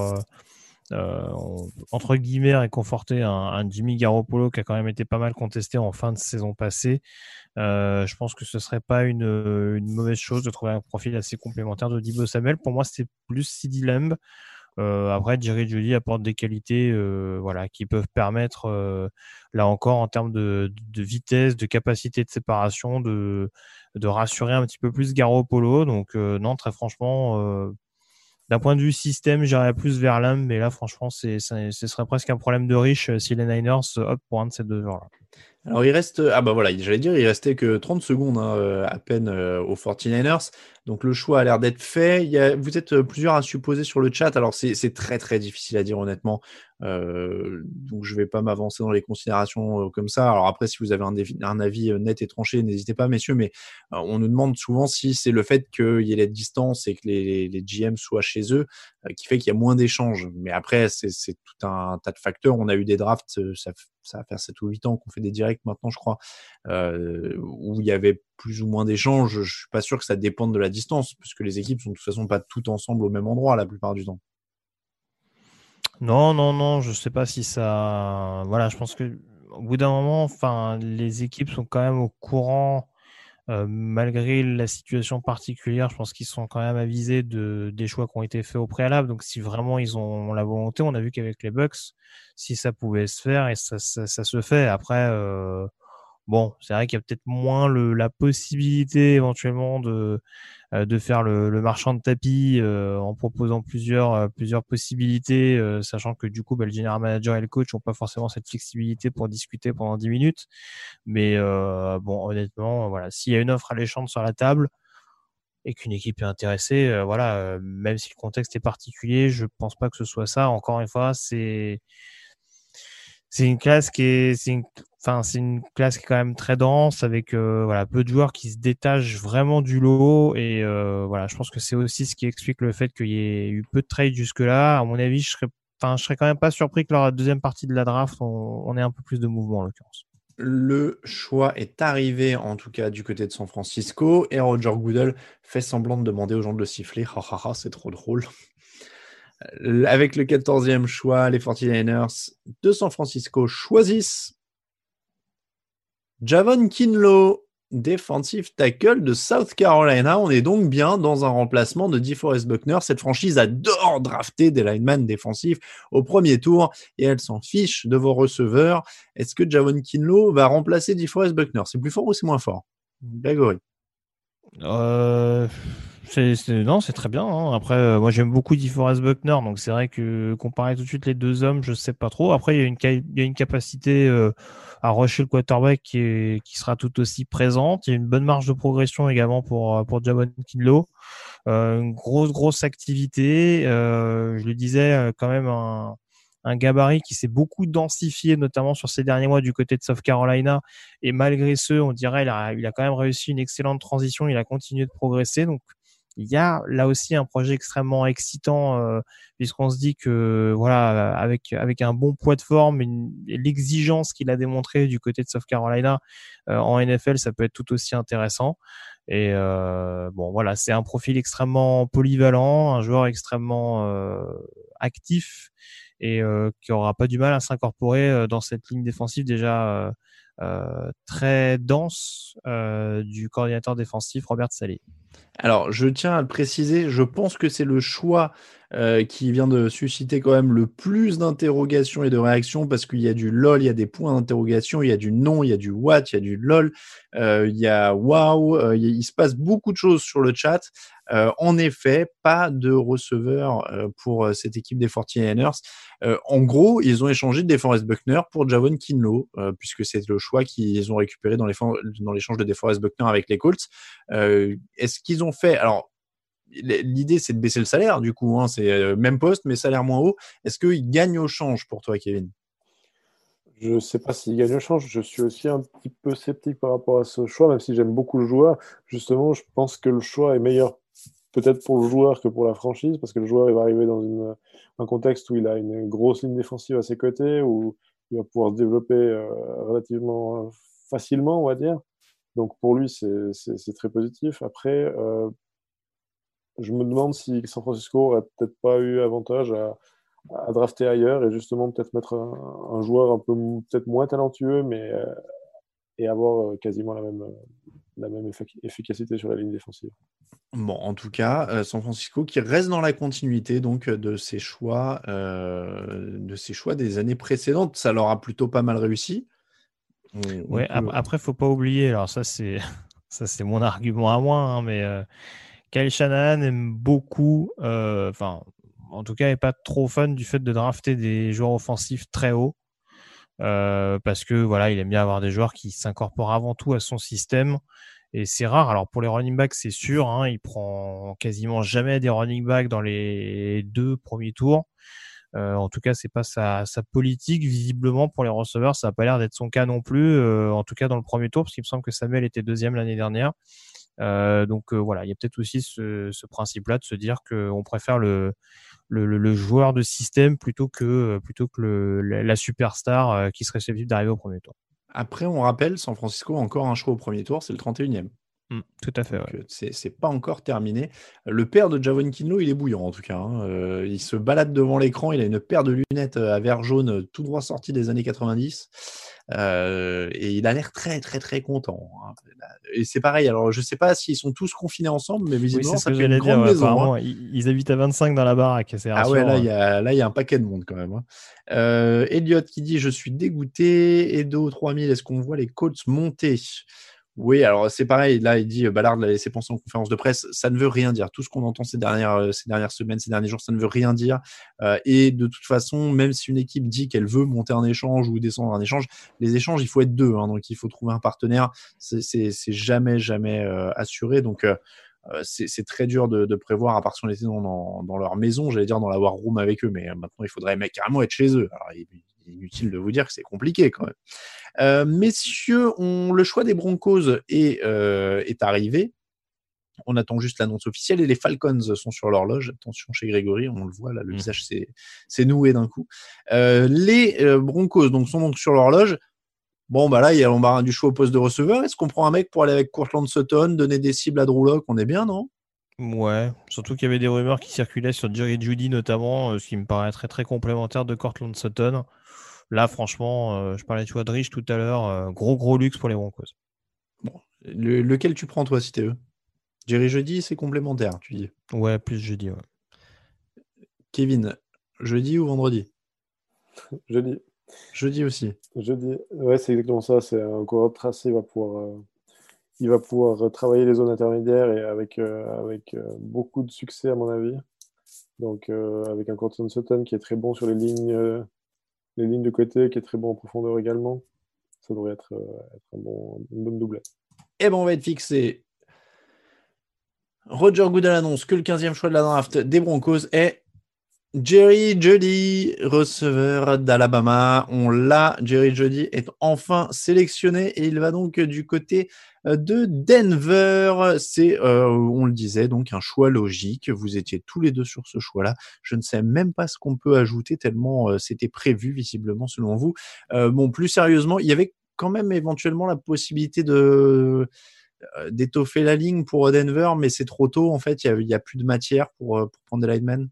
entre guillemets réconforter un Jimmy Garoppolo qui a quand même été pas mal contesté en fin de saison passée, je pense que ce serait pas une mauvaise chose de trouver un profil assez complémentaire de Deebo Samuel. Pour moi, c'était plus CeeDee Lamb. Après, Jerry Jeudy apporte des qualités voilà, qui peuvent permettre, là encore, en termes de vitesse, de capacité de séparation, de rassurer un petit peu plus Garoppolo. Donc, non, très franchement, d'un point de vue système, j'irais plus vers Lamb, mais là, franchement, ce serait presque un problème de riche si les Niners optent pour un de ces deux joueurs-là. Alors il reste, ah bah voilà, j'allais dire, il restait que 30 secondes hein, à peine aux 49ers. Donc le choix a l'air d'être fait. Vous êtes plusieurs à supposer sur le chat. Alors c'est très très difficile à dire honnêtement. Donc je vais pas m'avancer dans les considérations comme ça. Alors après, si vous avez un avis net et tranché, n'hésitez pas, messieurs. Mais on nous demande souvent si c'est le fait qu'il y ait la distance et que les GM soient chez eux qui fait qu'il y a moins d'échanges. Mais après, c'est tout un tas de facteurs. On a eu des drafts, ça va faire 7 ou 8 ans qu'on fait des directs maintenant, je crois, où il y avait plus ou moins d'échanges. Je suis pas sûr que ça dépende de la distance, puisque les équipes sont de toute façon pas toutes ensemble au même endroit la plupart du temps. Non, non, non, je sais pas si ça. Voilà, je pense que au bout d'un moment, enfin, les équipes sont quand même au courant, malgré la situation particulière. Je pense qu'ils sont quand même avisés des choix qui ont été faits au préalable. Donc, si vraiment ils ont la volonté, on a vu qu'avec les Bucks, si ça pouvait se faire et ça se fait. Après, bon, c'est vrai qu'il y a peut-être moins la possibilité éventuellement de faire le marchand de tapis en proposant plusieurs possibilités, sachant que du coup, le general manager et le coach n'ont pas forcément cette flexibilité pour discuter pendant 10 minutes. Mais bon, honnêtement, voilà, s'il y a une offre alléchante sur la table, et qu'une équipe est intéressée, voilà, même si le contexte est particulier, je pense pas que ce soit ça. Encore une fois, c'est une classe qui est, c'est une classe qui est quand même très dense avec voilà, peu de joueurs qui se détachent vraiment du lot et voilà, je pense que c'est aussi ce qui explique le fait qu'il y ait eu peu de trades jusque-là. À mon avis, je serais quand même pas surpris que lors de la deuxième partie de la draft, on ait un peu plus de mouvement en l'occurrence. Le choix est arrivé, en tout cas, du côté de San Francisco, et Roger Goodell fait semblant de demander aux gens de le siffler. C'est trop drôle. Avec le 14e choix, les 49ers de San Francisco choisissent Javon Kinlaw, defensive tackle de South Carolina. On est donc bien dans un remplacement de DeForest Buckner. Cette franchise adore drafter des linemen défensifs au premier tour et elle s'en fiche de vos receveurs. Est-ce que Javon Kinlaw va remplacer DeForest Buckner? C'est plus fort ou c'est moins fort, Grégory? Non, c'est très bien, hein. Après, moi j'aime beaucoup DeForest Buckner, donc c'est vrai que comparer tout de suite les deux hommes, je sais pas trop. Après, il y a une capacité à rusher le quarterback qui sera tout aussi présente. Il y a une bonne marge de progression également pour Javon Kinlaw. Une grosse activité. Je le disais, quand même un gabarit qui s'est beaucoup densifié, notamment sur ces derniers mois du côté de South Carolina. Et malgré ce, on dirait, il a quand même réussi une excellente transition. Il a continué de progresser. Donc, il y a là aussi un projet extrêmement excitant, puisqu'on se dit que voilà, avec un bon poids de forme et l'exigence qu'il a démontré du côté de South Carolina en NFL, ça peut être tout aussi intéressant. Et bon, voilà, c'est un profil extrêmement polyvalent, un joueur extrêmement actif et qui aura pas du mal à s'incorporer dans cette ligne défensive déjà très dense du coordinateur défensif Robert Saleh. Alors, je tiens à le préciser, je pense que c'est le choix qui vient de susciter quand même le plus d'interrogations et de réactions parce qu'il y a du lol, il y a des points d'interrogation, il y a du non, il y a du what, il y a du lol, il y a wow, il se passe beaucoup de choses sur le chat. En effet, pas de receveur pour cette équipe des 49ers. En gros, ils ont échangé DeForest Buckner pour Javon Kinlaw, puisque c'est le choix qu'ils ont récupéré dans l'échange de DeForest Buckner avec les Colts. Est-ce qu'ils ont fait... Alors, l'idée, c'est de baisser le salaire, du coup. Hein, c'est même poste, mais salaire moins haut. Est-ce qu'ils gagnent au change pour toi, Kevin? Je ne sais pas s'il gagne au change. Je suis aussi un petit peu sceptique par rapport à ce choix, même si j'aime beaucoup le joueur. Justement, je pense que le choix est meilleur peut-être pour le joueur que pour la franchise, parce que le joueur il va arriver dans un contexte où il a une grosse ligne défensive à ses côtés, où il va pouvoir se développer relativement facilement, on va dire. Donc pour lui, c'est très positif. Après, je me demande si San Francisco n'aurait peut-être pas eu avantage à drafter ailleurs et justement peut-être mettre un joueur un peu peut-être moins talentueux, mais et avoir quasiment la même efficacité sur la ligne défensive. Bon, en tout cas, San Francisco qui reste dans la continuité donc de ses choix des années précédentes. Ça leur a plutôt pas mal réussi. Après, faut pas oublier. Alors ça, c'est mon argument à moi, hein, mais Kyle Shanahan aime beaucoup, en tout cas, n'est pas trop fan du fait de drafter des joueurs offensifs très hauts. Parce que voilà, il aime bien avoir des joueurs qui s'incorporent avant tout à son système et c'est rare. Alors pour les running backs, c'est sûr, hein, il prend quasiment jamais des running backs dans les 2 premiers tours. En tout cas, c'est pas sa politique. Visiblement, pour les receveurs, ça n'a pas l'air d'être son cas non plus. En tout cas, dans le premier tour, parce qu'il me semble que Samuel était 2e l'année dernière. Donc voilà, il y a peut-être aussi ce principe-là de se dire qu'on préfère le joueur de système plutôt que la superstar qui serait susceptible d'arriver au premier tour. Après, on rappelle, San Francisco a encore un choix au premier tour, c'est le 31e. Tout à fait. Donc, ouais. C'est pas encore terminé. Le père de Javon Kinlaw, il est bouillant en tout cas. Hein. Il se balade devant l'écran, il a une paire de lunettes à verre jaune tout droit sortie des années 90. Et il a l'air très très très content. Hein. Et c'est pareil, alors je sais pas s'ils sont tous confinés ensemble, mais visiblement ça fait une grande maison. Hein. Ils habitent à 25 dans la baraque. C'est ah ouais, là il y a un paquet de monde quand même. Hein. Elliot qui dit je suis dégoûté. Edo 3000, est-ce qu'on voit les Colts monter? Oui, alors c'est pareil, là il dit Ballard l'a laissé penser en conférence de presse, ça ne veut rien dire. Tout ce qu'on entend ces dernières semaines, ces derniers jours, ça ne veut rien dire. Et de toute façon, même si une équipe dit qu'elle veut monter un échange ou descendre un échange, les échanges, il faut être deux, hein, donc il faut trouver un partenaire. C'est jamais assuré. Donc c'est très dur de prévoir, à part si on était dans leur maison, j'allais dire dans la war room avec eux, mais maintenant il faudrait carrément être chez eux. Alors, il est inutile de vous dire que c'est compliqué quand même. Messieurs, le choix des Broncos est arrivé. On attend juste l'annonce officielle et les Falcons sont sur l'horloge. Attention chez Grégory, on le voit là, le visage c'est noué d'un coup. Les Broncos sont donc sur l'horloge. Bon, bah là, il y a l'embarras du choix au poste de receveur. Est-ce qu'on prend un mec pour aller avec Courtland Sutton, donner des cibles à Drew Lock? On est bien, non? Ouais, surtout qu'il y avait des rumeurs qui circulaient sur Jerry Jeudy notamment, ce qui me paraît très très complémentaire de Courtland Sutton. Là, franchement, je parlais de Rich tout à l'heure, gros luxe pour les Broncos. Bon, lequel tu prends toi si t'es eux? Jerry Jeudy, c'est complémentaire, tu dis? Ouais, plus Jeudy, ouais. Kevin, jeudi ou vendredi? Jeudi. Jeudi aussi. Jeudi. Ouais, c'est exactement ça. C'est un coureur de tracé. Il va pouvoir travailler les zones intermédiaires et avec beaucoup de succès, à mon avis. Donc, avec un Courtland Sutton qui est très bon sur les lignes de côté, qui est très bon en profondeur également. Ça devrait être une bonne doublette. Eh ben, on va être fixé. Roger Goodell annonce que le 15e choix de la draft des Broncos est Jerry Jeudy, receveur d'Alabama. On l'a. Jerry Jeudy est enfin sélectionné et il va donc du côté de Denver. C'est, on le disait, donc un choix logique. Vous étiez tous les deux sur ce choix-là. Je ne sais même pas ce qu'on peut ajouter tellement c'était prévu visiblement selon vous. Bon, plus sérieusement, il y avait quand même éventuellement la possibilité d'étoffer la ligne pour Denver, mais c'est trop tôt. En fait, il y a plus de matière pour prendre des linemen.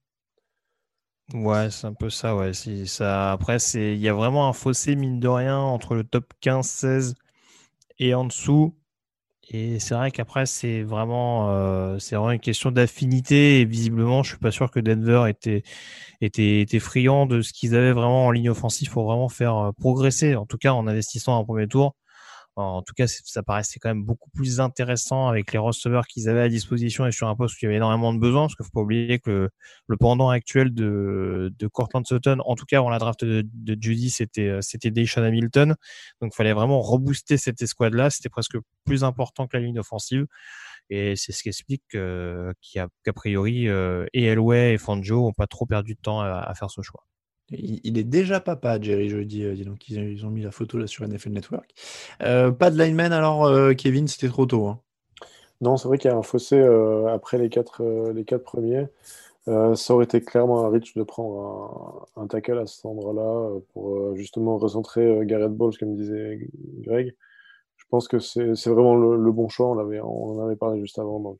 Ouais, c'est un peu ça, ouais. Après, il y a vraiment un fossé, mine de rien, entre le top 15-16 et en dessous. Et c'est vrai qu'après, c'est vraiment une question d'affinité. Et visiblement, je suis pas sûr que Denver était friand de ce qu'ils avaient vraiment en ligne offensive pour vraiment faire progresser, en tout cas en investissant un premier tour. En tout cas, ça paraissait quand même beaucoup plus intéressant avec les receveurs qu'ils avaient à disposition et sur un poste où il y avait énormément de besoins, parce qu'il ne faut pas oublier que le pendant actuel de Courtland Sutton, en tout cas avant la draft de Jeudy, c'était Deshaun Hamilton. Donc il fallait vraiment rebooster cette escouade-là. C'était presque plus important que la ligne offensive. Et c'est ce qui explique qu'a priori, et Elway et Fangio n'ont pas trop perdu de temps à faire ce choix. Il est déjà papa, Jerry Jeudy. Dis donc, ils ont mis la photo là sur NFL Network. Pas de lineman alors, Kevin, c'était trop tôt. Hein. Non, c'est vrai qu'il y a un fossé après les quatre premiers. Ça aurait été clairement un reach de prendre un tackle à cet endroit-là pour justement recentrer Garrett Bowles, comme disait Greg. Je pense que c'est vraiment le bon choix. On en avait parlé juste avant. Donc.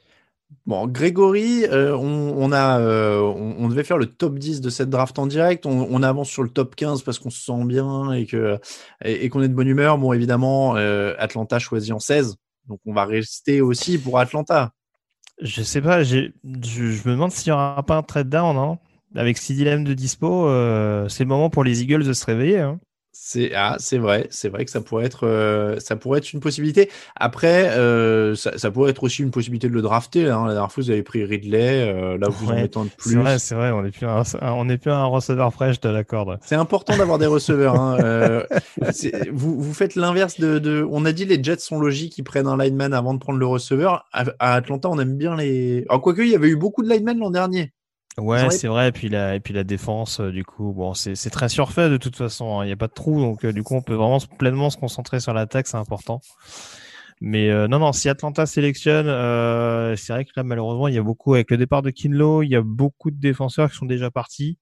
Bon, Grégory, on devait faire le top 10 de cette draft en direct. On avance sur le top 15 parce qu'on se sent bien et qu'on est de bonne humeur. Bon, évidemment, Atlanta choisit en 16. Donc, on va rester aussi pour Atlanta. Je sais pas, je me demande s'il n'y aura pas un trade down. Hein. Avec CeeDee Lamb de dispo, c'est le moment pour les Eagles de se réveiller. Hein. C'est vrai que ça pourrait être une possibilité. Après, ça pourrait être aussi une possibilité de le drafter. Hein. La dernière fois, vous avez pris Ridley, là vous en mettez un de plus. C'est vrai, on n'est plus un receveur frais, je te l'accorde. C'est important d'avoir des receveurs. Hein. Vous faites l'inverse on a dit les Jets sont logiques, ils prennent un lineman avant de prendre le receveur. À Atlanta, on aime bien les. Alors quoique, il y avait eu beaucoup de linemen l'an dernier. Ouais, c'est vrai. Et puis la défense, du coup, bon, c'est très surfait de toute façon. Il n'y a pas de trou, donc du coup, on peut vraiment pleinement se concentrer sur l'attaque, c'est important. Mais non, si Atlanta sélectionne, c'est vrai que là, malheureusement, il y a beaucoup, avec le départ de Kinlaw, il y a beaucoup de défenseurs qui sont déjà partis.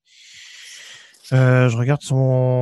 Je regarde sur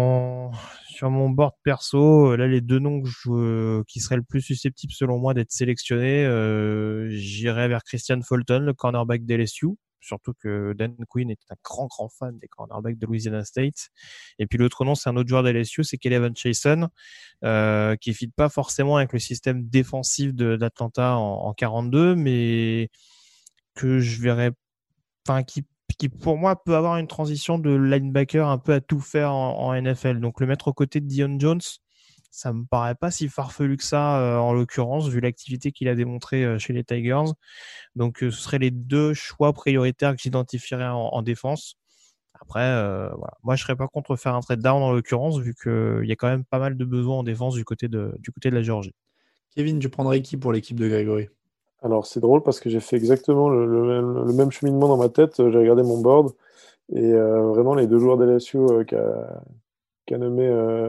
mon board perso, là, les deux noms qui seraient le plus susceptibles, selon moi, d'être sélectionnés, j'irais vers Christian Fulton, le cornerback d'LSU. Surtout que Dan Quinn est un grand fan des cornerbacks de Louisiana State. Et puis l'autre nom, c'est un autre joueur de LSU, c'est Kelevan Chason, qui ne fit pas forcément avec le système défensif d'Atlanta en 42, mais que je verrais, enfin qui pour moi peut avoir une transition de linebacker un peu à tout faire en NFL. Donc le mettre aux côtés de Dion Jones, ça me paraît pas si farfelu que ça en l'occurrence, vu l'activité qu'il a démontré chez les Tigers. Donc ce seraient les deux choix prioritaires que j'identifierais en défense. Après, voilà. Moi je serais pas contre faire un trade down en l'occurrence, vu qu'il y a quand même pas mal de besoins en défense du côté de la Géorgie. Kevin, tu prendrais qui pour l'équipe de Grégory? Alors, c'est drôle parce que j'ai fait exactement le même cheminement dans ma tête. J'ai regardé mon board et vraiment, les deux joueurs d'LSU qu'a nommé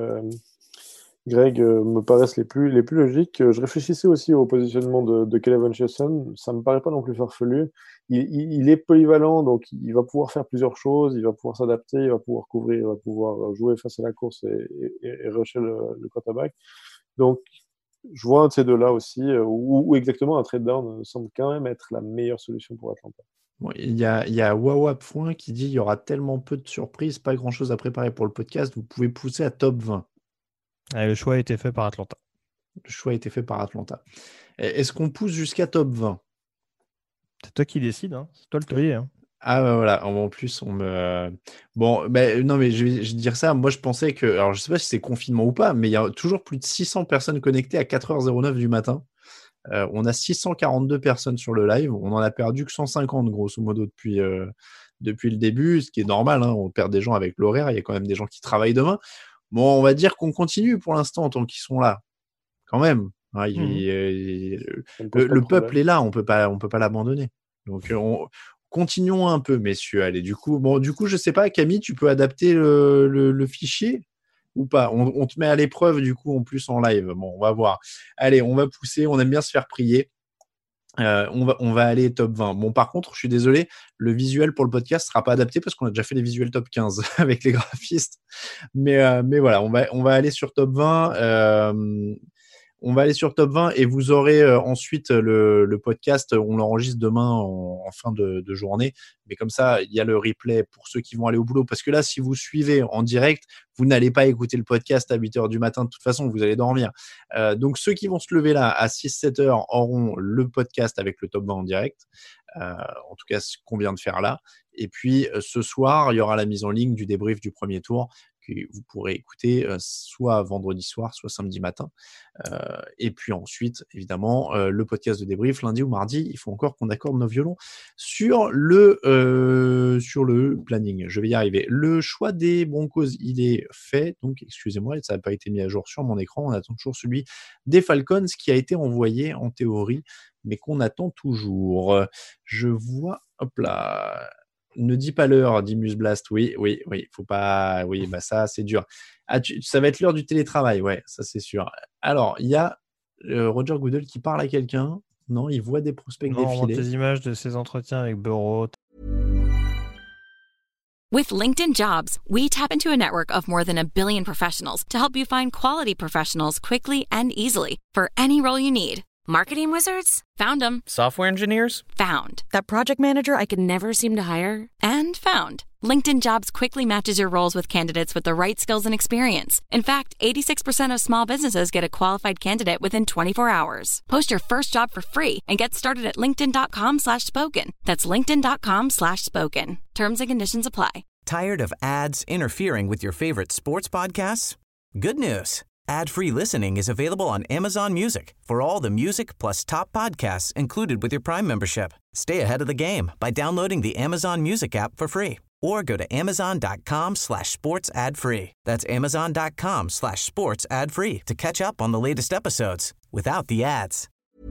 Greg me paraissent les plus logiques. Je réfléchissais aussi au positionnement de Caleb Hutchinson. Ça me paraît pas non plus farfelu. Il est polyvalent, donc il va pouvoir faire plusieurs choses. Il va pouvoir s'adapter, il va pouvoir couvrir, il va pouvoir jouer face à la course et rusher le quarterback. Donc, je vois un de ces deux-là aussi, ou exactement un trade down semble quand même être la meilleure solution pour Atlanta. Bon, il y a Wawa Point qui dit il y aura tellement peu de surprises, pas grand-chose à préparer pour le podcast. Vous pouvez pousser à top 20. Et le choix a été fait par Atlanta. Le choix a été fait par Atlanta. Est-ce qu'on pousse jusqu'à top 20? C'est toi qui décides, hein. C'est toi le taulier. Hein. Ah bah voilà, en plus on me... Bon, non mais je vais dire ça, moi je pensais que... Alors je sais pas si c'est confinement ou pas, mais il y a toujours plus de 600 personnes connectées à 4h09 du matin. On a 642 personnes sur le live, on en a perdu que 150 grosso modo depuis le début, ce qui est normal, hein, on perd des gens avec l'horaire, il y a quand même des gens qui travaillent demain. Bon, on va dire qu'on continue pour l'instant tant qu'ils sont là, quand même. Ouais, le peuple est là, on peut pas l'abandonner. Donc continuons un peu, messieurs. Allez, du coup, je sais pas, Camille, tu peux adapter le fichier ou pas? On te met à l'épreuve, du coup, en plus en live. Bon, on va voir. Allez, on va pousser. On aime bien se faire prier. On va aller top 20. Bon, par contre, je suis désolé, le visuel pour le podcast sera pas adapté parce qu'on a déjà fait les visuels top 15 avec les graphistes. Mais voilà, on va aller sur top 20. On va aller sur top 20 et vous aurez ensuite le podcast. On l'enregistre demain en fin de journée. Mais comme ça, il y a le replay pour ceux qui vont aller au boulot. Parce que là, si vous suivez en direct, vous n'allez pas écouter le podcast à 8h du matin. De toute façon, vous allez dormir. Donc, ceux qui vont se lever là à 6-7 heures auront le podcast avec le top 20 en direct. En tout cas, ce qu'on vient de faire là. Et puis, ce soir, il y aura la mise en ligne du débrief du premier tour que vous pourrez écouter soit vendredi soir, soit samedi matin. Et puis ensuite, évidemment, le podcast de débrief lundi ou mardi. Il faut encore qu'on accorde nos violons sur le planning. Je vais y arriver. Le choix des Broncos, il est fait. Donc, excusez-moi, ça n'a pas été mis à jour sur mon écran. On attend toujours celui des Falcons qui a été envoyé en théorie, mais qu'on attend toujours. Je vois, hop là... Ne dis pas l'heure, dit Musblast. Oui, faut pas. Oui, bah ça, c'est dur. Ah, ça va être l'heure du télétravail, ouais, ça c'est sûr. Alors, il y a Roger Goodell qui parle à quelqu'un. Non, il voit des prospects Non, on montre défiler. des images de ses entretiens avec Burrow. With LinkedIn Jobs, we tap into a network of more than 1 billion professionals to help you find quality professionals quickly and easily for any role you need. Marketing wizards? Found them. Software engineers? Found. That project manager I could never seem to hire? And found. LinkedIn Jobs quickly matches your roles with candidates with the right skills and experience. In fact, 86% of small businesses get a qualified candidate within 24 hours. Post your first job for free and get started at linkedin.com/spoken. That's linkedin.com/spoken. Terms and conditions apply. Tired of ads interfering with your favorite sports podcasts? Good news. Ad-free listening is available on Amazon Music for all the music plus top podcasts included with your Prime membership. Stay ahead of the game by downloading the Amazon Music app for free or go to amazon.com/sports ad free. That's amazon.com/sports ad free to catch up on the latest episodes without the ads.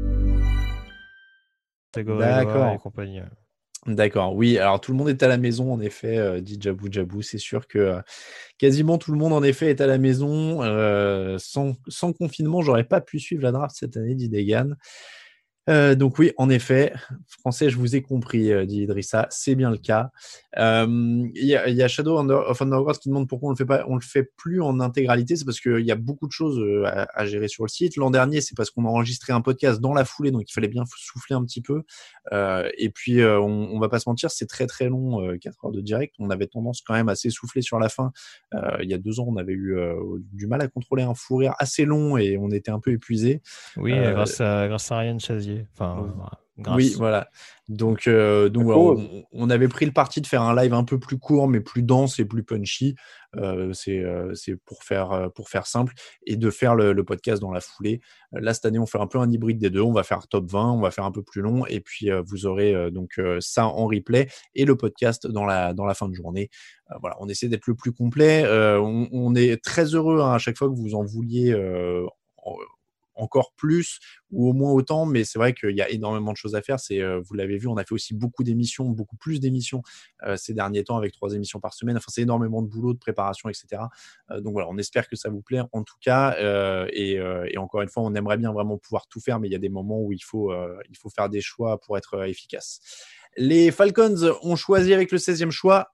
D'accord. Et compagnie. D'accord, oui, alors tout le monde est à la maison, en effet, dit Jabou. C'est sûr que quasiment tout le monde, en effet, est à la maison. Sans confinement, j'aurais pas pu suivre la draft cette année, dit Degan. Donc oui, en effet, français, je vous ai compris, dit Idrissa, c'est bien le cas. Il y a Shadow of Underworld qui demande pourquoi on le fait plus en intégralité. C'est parce qu'il y a beaucoup de choses à gérer sur le site. L'an dernier, c'est parce qu'on a enregistré un podcast dans la foulée, donc il fallait bien souffler un petit peu. Et puis, on va pas se mentir, c'est très très long, 4 heures de direct. On avait tendance quand même à s'essouffler sur la fin. Il y a 2 ans, on avait eu du mal à contrôler un fou rire assez long et on était un peu épuisé. Oui, grâce à Ryan Chazier. Enfin, grâce. Oui, voilà. Donc voilà, on avait pris le parti de faire un live un peu plus court, mais plus dense et plus punchy. C'est pour faire simple et de faire le podcast dans la foulée. Là, cette année, on fait un peu un hybride des deux. On va faire top 20, on va faire un peu plus long et puis vous aurez donc ça en replay et le podcast dans la fin de journée. Voilà, on essaie d'être le plus complet. On est très heureux à chaque fois que vous en vouliez encore plus ou au moins autant, mais c'est vrai qu'il y a énormément de choses à faire. Vous l'avez vu, on a fait aussi beaucoup plus d'émissions ces derniers temps avec 3 émissions par semaine. Enfin, c'est énormément de boulot, de préparation, etc. Donc voilà, on espère que ça vous plaît en tout cas. Et encore une fois, on aimerait bien vraiment pouvoir tout faire, mais il y a des moments où il faut faire des choix pour être efficace. Les Falcons ont choisi avec le 16e choix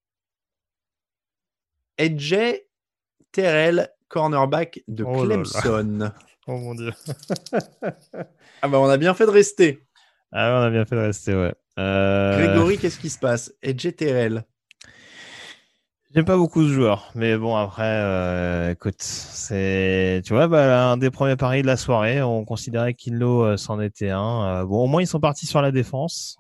AJ Terrell, cornerback de Clemson. Oh mon Dieu. Ah bah on a bien fait de rester. Ah, on a bien fait de rester, ouais. Grégory, qu'est-ce qui se passe? AJ Terrell. J'aime pas beaucoup ce joueur, mais bon, après, écoute, tu vois, un des premiers paris de la soirée, on considérait qu'Inlo c'en était un. Bon, au moins, ils sont partis sur la défense.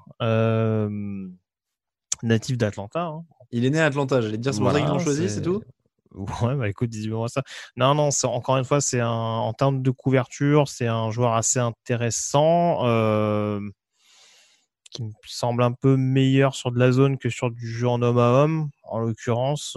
Natif d'Atlanta. Hein. Il est né à Atlanta, j'allais te dire, c'est pour ça qu'ils l'ont choisi, c'est tout? Ouais, bah écoute, dis-moi ça. Non, encore une fois, en termes de couverture, c'est un joueur assez intéressant. Qui me semble un peu meilleur sur de la zone que sur du jeu en homme à homme. En l'occurrence,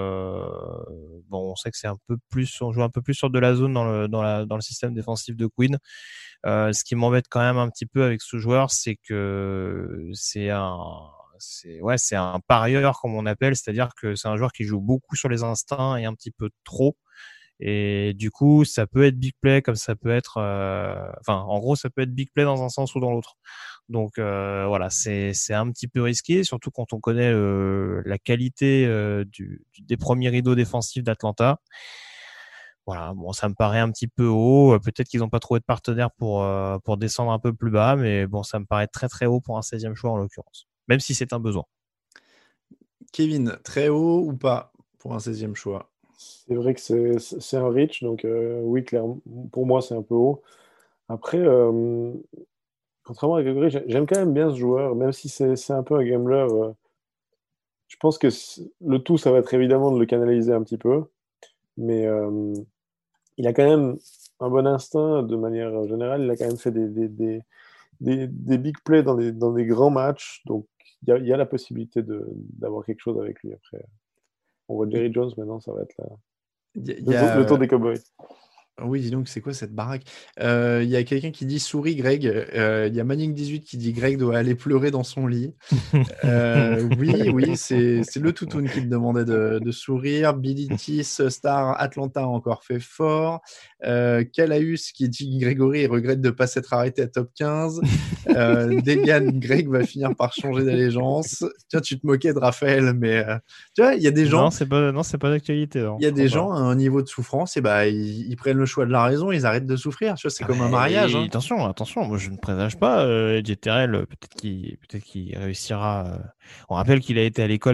on sait que on joue un peu plus sur de la zone dans le système défensif de Quinn. Ce qui m'embête quand même un petit peu avec ce joueur, c'est que c'est un parieur comme on appelle, c'est-à-dire que c'est un joueur qui joue beaucoup sur les instincts et un petit peu trop. Et du coup, ça peut être big play comme ça peut être, en gros, ça peut être big play dans un sens ou dans l'autre. Donc voilà, c'est un petit peu risqué, surtout quand on connaît la qualité des premiers rideaux défensifs d'Atlanta. Voilà, bon, ça me paraît un petit peu haut. Peut-être qu'ils n'ont pas trouvé de partenaire pour descendre un peu plus bas, mais bon, ça me paraît très très haut pour un 16e choix en l'occurrence, même si c'est un besoin. Kevin, très haut ou pas pour un 16e choix? C'est vrai que c'est un reach, donc oui, clairement, pour moi, c'est un peu haut. Après, contrairement à Grégory, j'aime quand même bien ce joueur, même si c'est un peu un gambler. Je pense que le tout, ça va être évidemment de le canaliser un petit peu, mais il a quand même un bon instinct de manière générale. Il a quand même fait des big plays dans des grands matchs, donc il y a la possibilité d'avoir quelque chose avec lui. Après, on voit Jerry Jones maintenant, ça va être le tour des Cowboys. Oui, dis donc, c'est quoi cette baraque? Il y a quelqu'un qui dit souris, Greg. Il y a Manning18 qui dit Greg doit aller pleurer dans son lit. Oui, c'est le toutoun qui te demandait de sourire. Billy Tiss, Star Atlanta a encore fait fort. Kalaus qui dit Grégory regrette de ne pas s'être arrêté à top 15. Degan, Greg va finir par changer d'allégeance. Tiens, tu te moquais de Raphaël, mais tu vois, il y a des gens. Non, c'est pas d'actualité. Il y a des gens à un niveau de souffrance, et ils prennent le choix de la raison, ils arrêtent de souffrir. Tu vois, c'est comme un mariage. Hein. Attention, moi je ne présage pas JTRL, peut-être qu'il réussira. On rappelle qu'il a été à l'école,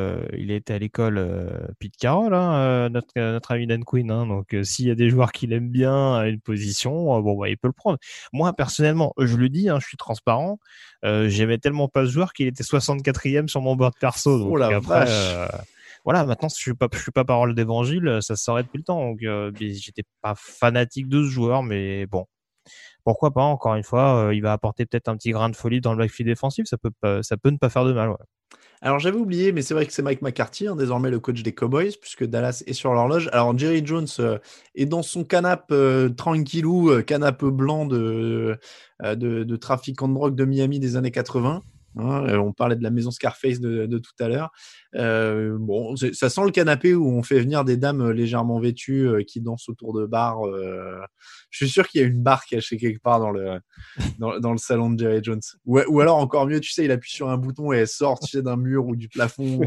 Pete Carroll, hein, notre ami Dan Quinn. Hein, donc s'il y a des joueurs qu'il aime bien à une position, il peut le prendre. Moi personnellement, je le dis, hein, je suis transparent. J'aimais tellement pas ce joueur qu'il était 64e sur mon board perso. Donc après. Voilà, maintenant, je suis pas parole d'évangile, ça se saurait depuis le temps. Donc, j'étais pas fanatique de ce joueur, mais bon, pourquoi pas, encore une fois, il va apporter peut-être un petit grain de folie dans le backfield défensif, ça peut ne pas faire de mal. Ouais. Alors, j'avais oublié, mais c'est vrai que c'est Mike McCarthy, hein, désormais le coach des Cowboys, puisque Dallas est sur l'horloge. Alors, Jerry Jones est dans son canapé tranquillou, canapé blanc de trafiquant de drogue de Miami des années 80. Hein, on parlait de la maison Scarface de tout à l'heure. Ça sent le canapé où on fait venir des dames légèrement vêtues qui dansent autour de bars. Je suis sûr qu'il y a une barre cachée quelque part dans le salon de Jerry Jones. Ou alors, encore mieux, tu sais, il appuie sur un bouton et elle sort, tu sais, d'un mur ou du plafond.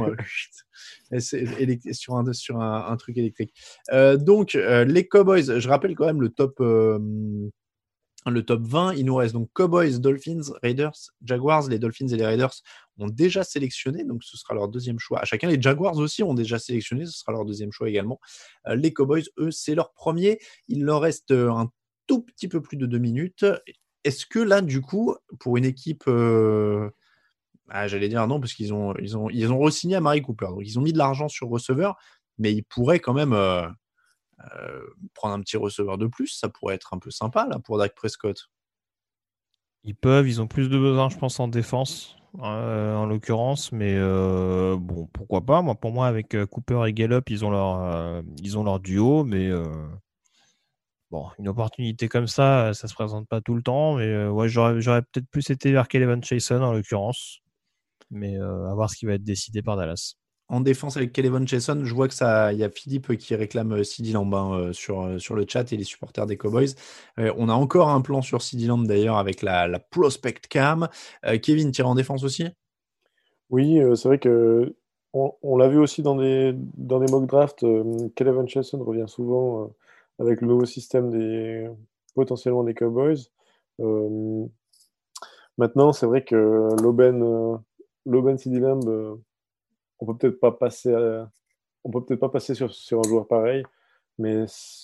Sur un truc électrique. Donc, les Cowboys, je rappelle quand même le top 20, il nous reste donc Cowboys, Dolphins, Raiders, Jaguars. Les Dolphins et les Raiders ont déjà sélectionné, donc ce sera leur deuxième choix. À chacun, les Jaguars aussi ont déjà sélectionné, ce sera leur deuxième choix également. Les Cowboys, eux, c'est leur premier. Il leur reste un tout petit peu plus de 2 minutes. Est-ce que là, du coup, pour une équipe... j'allais dire non, parce qu'ils ont re-signé à Mari Cooper. Donc, ils ont mis de l'argent sur receveur, mais ils pourraient quand même... prendre un petit receveur de plus, ça pourrait être un peu sympa là pour Dak Prescott. Ils ont plus de besoin, je pense, en défense, en l'occurrence, mais pourquoi pas. Pour moi, avec Cooper et Gallup, ils ont leur duo, mais Bon, une opportunité comme ça se présente pas tout le temps, mais ouais, j'aurais peut-être plus été vers Kelevan Chason en l'occurrence, mais à voir ce qui va être décidé par Dallas. En défense avec Kelevan Chason, je vois que ça, il y a Philippe qui réclame CeeDee Lamb sur le chat et les supporters des Cowboys. On a encore un plan sur CeeDee Lamb d'ailleurs avec la prospect cam. Kevin, tire en défense aussi? Oui, c'est vrai que on l'a vu aussi dans des mock drafts. Kelevan Chason revient souvent avec le nouveau système potentiellement des Cowboys. Euh, Maintenant, c'est vrai que l'Oben CeeDee Lamb, on peut peut-être pas passer sur un joueur pareil, mais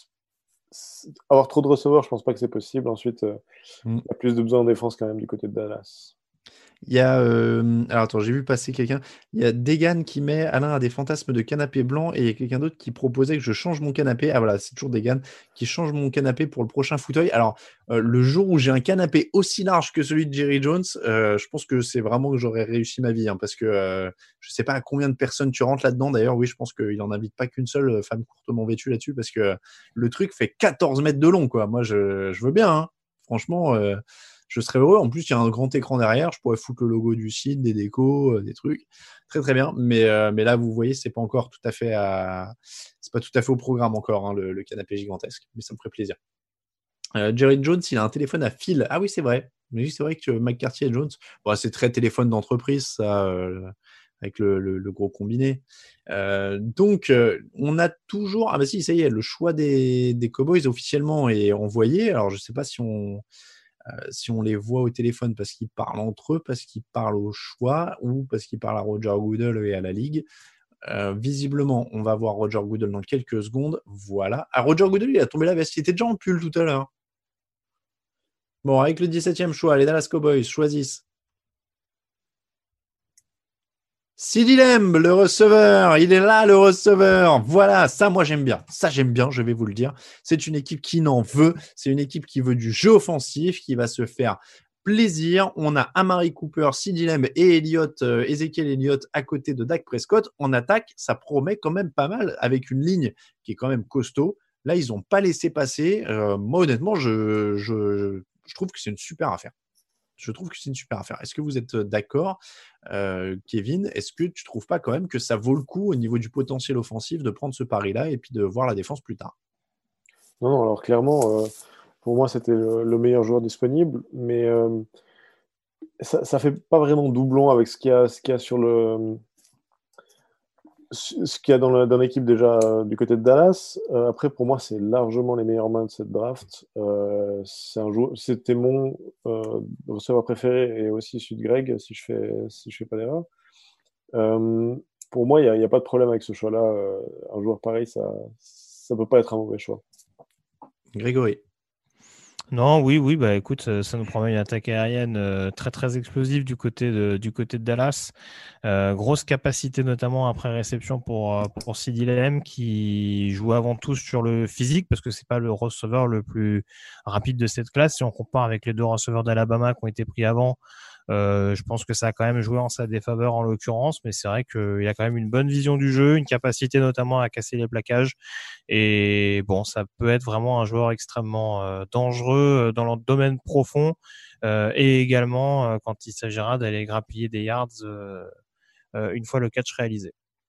avoir trop de receveurs, je pense pas que c'est possible. Ensuite, il y a plus de besoin en défense quand même du côté de Dallas. Il y a, alors attends, j'ai vu passer quelqu'un. Il y a Degan qui met Alain a des fantasmes de canapé blanc et il y a quelqu'un d'autre qui proposait que je change mon canapé. Ah voilà, c'est toujours Degan qui change mon canapé pour le prochain fauteuil. Alors, le jour où j'ai un canapé aussi large que celui de Jerry Jones, je pense que c'est vraiment que j'aurais réussi ma vie, hein, parce que je sais pas à combien de personnes tu rentres là-dedans. D'ailleurs, oui, je pense qu'il en invite pas qu'une seule femme courtement vêtue là-dessus parce que le truc fait 14 mètres de long, quoi. Moi, je veux bien, hein. Franchement. Je serais heureux. En plus, il y a un grand écran derrière. Je pourrais foutre le logo du site, des décos, des trucs. Très, très bien. Mais là, vous voyez, c'est pas encore tout à fait c'est pas tout à fait au programme encore, hein, le canapé gigantesque. Mais ça me ferait plaisir. Jerry Jones, il a un téléphone à fil. Ah oui, c'est vrai. Mais oui, c'est vrai que McCarthy et Jones, bon, c'est très téléphone d'entreprise, ça, avec le gros combiné. Donc, on a toujours. Ah bah si, ça y est, le choix des Cowboys officiellement est envoyé. Alors, je sais pas si on les voit au téléphone parce qu'ils parlent entre eux, parce qu'ils parlent au choix ou parce qu'ils parlent à Roger Goodell et à la Ligue. Visiblement, on va voir Roger Goodell dans quelques secondes. Voilà. Ah, Roger Goodell, il a tombé la veste. Il était déjà en pull tout à l'heure. Bon, avec le 17e choix, les Dallas Cowboys choisissent CeeDee Lamb, le receveur. Il est là, le receveur. Voilà, ça, moi, j'aime bien. Ça, j'aime bien, je vais vous le dire. C'est une équipe qui n'en veut. C'est une équipe qui veut du jeu offensif, qui va se faire plaisir. On a Amari Cooper, CeeDee Lamb et Ezekiel Elliott à côté de Dak Prescott. En attaque, ça promet quand même pas mal avec une ligne qui est quand même costaud. Là, ils n'ont pas laissé passer. Moi, honnêtement, je trouve que c'est une super affaire. Je trouve que c'est une super affaire. Est-ce que vous êtes d'accord, Kevin? Est-ce que tu ne trouves pas quand même que ça vaut le coup au niveau du potentiel offensif de prendre ce pari-là et puis de voir la défense plus tard? Non, alors clairement, pour moi, c'était le meilleur joueur disponible, mais ça fait pas vraiment doublon avec ce qu'il y a dans l'équipe déjà du côté de Dallas. Après, pour moi, c'est largement les meilleures mains de cette draft. C'était mon receveur préféré et aussi celui de Greg, si je fais pas d'erreur. Pour moi, il n'y a pas de problème avec ce choix-là. Un joueur pareil, ça peut pas être un mauvais choix. Grégory. Non, oui, bah écoute, ça nous promet une attaque aérienne très très explosive du côté de Dallas. Grosse capacité notamment après réception pour CeeDee Lamb qui joue avant tout sur le physique parce que c'est pas le receveur le plus rapide de cette classe si on compare avec les deux receveurs d'Alabama qui ont été pris avant. Je pense que ça a quand même joué en sa défaveur en l'occurrence, mais c'est vrai qu'il a quand même une bonne vision du jeu, une capacité notamment à casser les plaquages. Et bon, ça peut être vraiment un joueur extrêmement dangereux dans le domaine profond et également quand il s'agira d'aller grappiller des yards une fois le catch réalisé.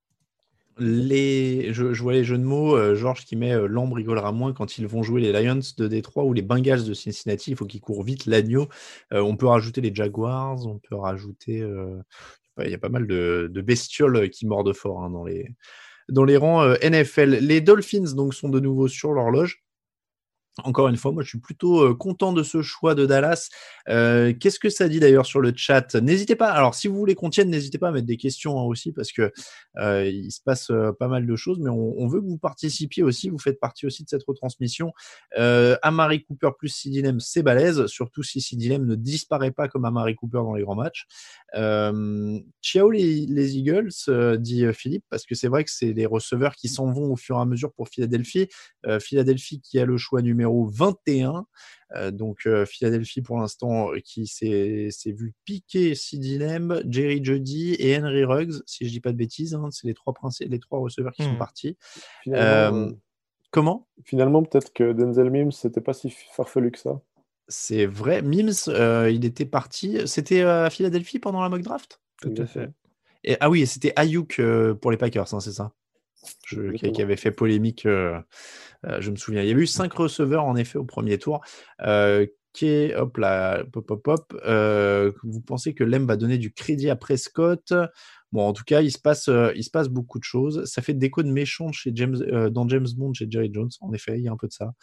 Je vois les jeux de mots. Georges qui met Lamb rigolera moins quand ils vont jouer les Lions de Détroit ou les Bengals de Cincinnati. Il faut qu'ils courent vite l'agneau. On peut rajouter les Jaguars. On peut rajouter. Il y a pas mal de bestioles qui mordent fort, hein, dans les rangs NFL. Les Dolphins donc sont de nouveau sur l'horloge. Encore une fois, moi, je suis plutôt content de ce choix de Dallas. Qu'est-ce que ça dit d'ailleurs sur le chat? N'hésitez pas. Alors, si vous voulez qu'on tienne, n'hésitez pas à mettre des questions, hein, aussi, parce que il se passe pas mal de choses, mais on veut que vous participiez aussi. Vous faites partie aussi de cette retransmission. Amari Cooper plus CeeDee Lamb, c'est balèze, surtout si CeeDee Lamb ne disparaît pas comme Amari Cooper dans les grands matchs. Ciao les Eagles, dit Philippe, parce que c'est vrai que c'est les receveurs qui s'en vont au fur et à mesure pour Philadelphie. Philadelphie qui a le choix numéro 21. Donc Philadelphie pour l'instant qui s'est vu piquer CeeDee Lamb, Jerry Jeudy et Henry Ruggs, si je dis pas de bêtises, hein, c'est les trois receveurs qui sont partis. Comment? Finalement, peut-être que Denzel Mims, c'était pas si farfelu que ça. C'est vrai. Mims, il était parti. C'était à Philadelphie pendant la mock draft? Tout à fait. Ah oui, et c'était Ayuk pour les Packers, hein, c'est ça? Qui avait fait polémique, je me souviens. Il y avait eu 5 receveurs en effet au premier tour. Hop là, hop. Vous pensez que Lem va donner du crédit à Prescott? Bon, en tout cas, il se passe beaucoup de choses. Ça fait déco de méchant dans James Bond chez Jerry Jones. En effet, il y a un peu de ça.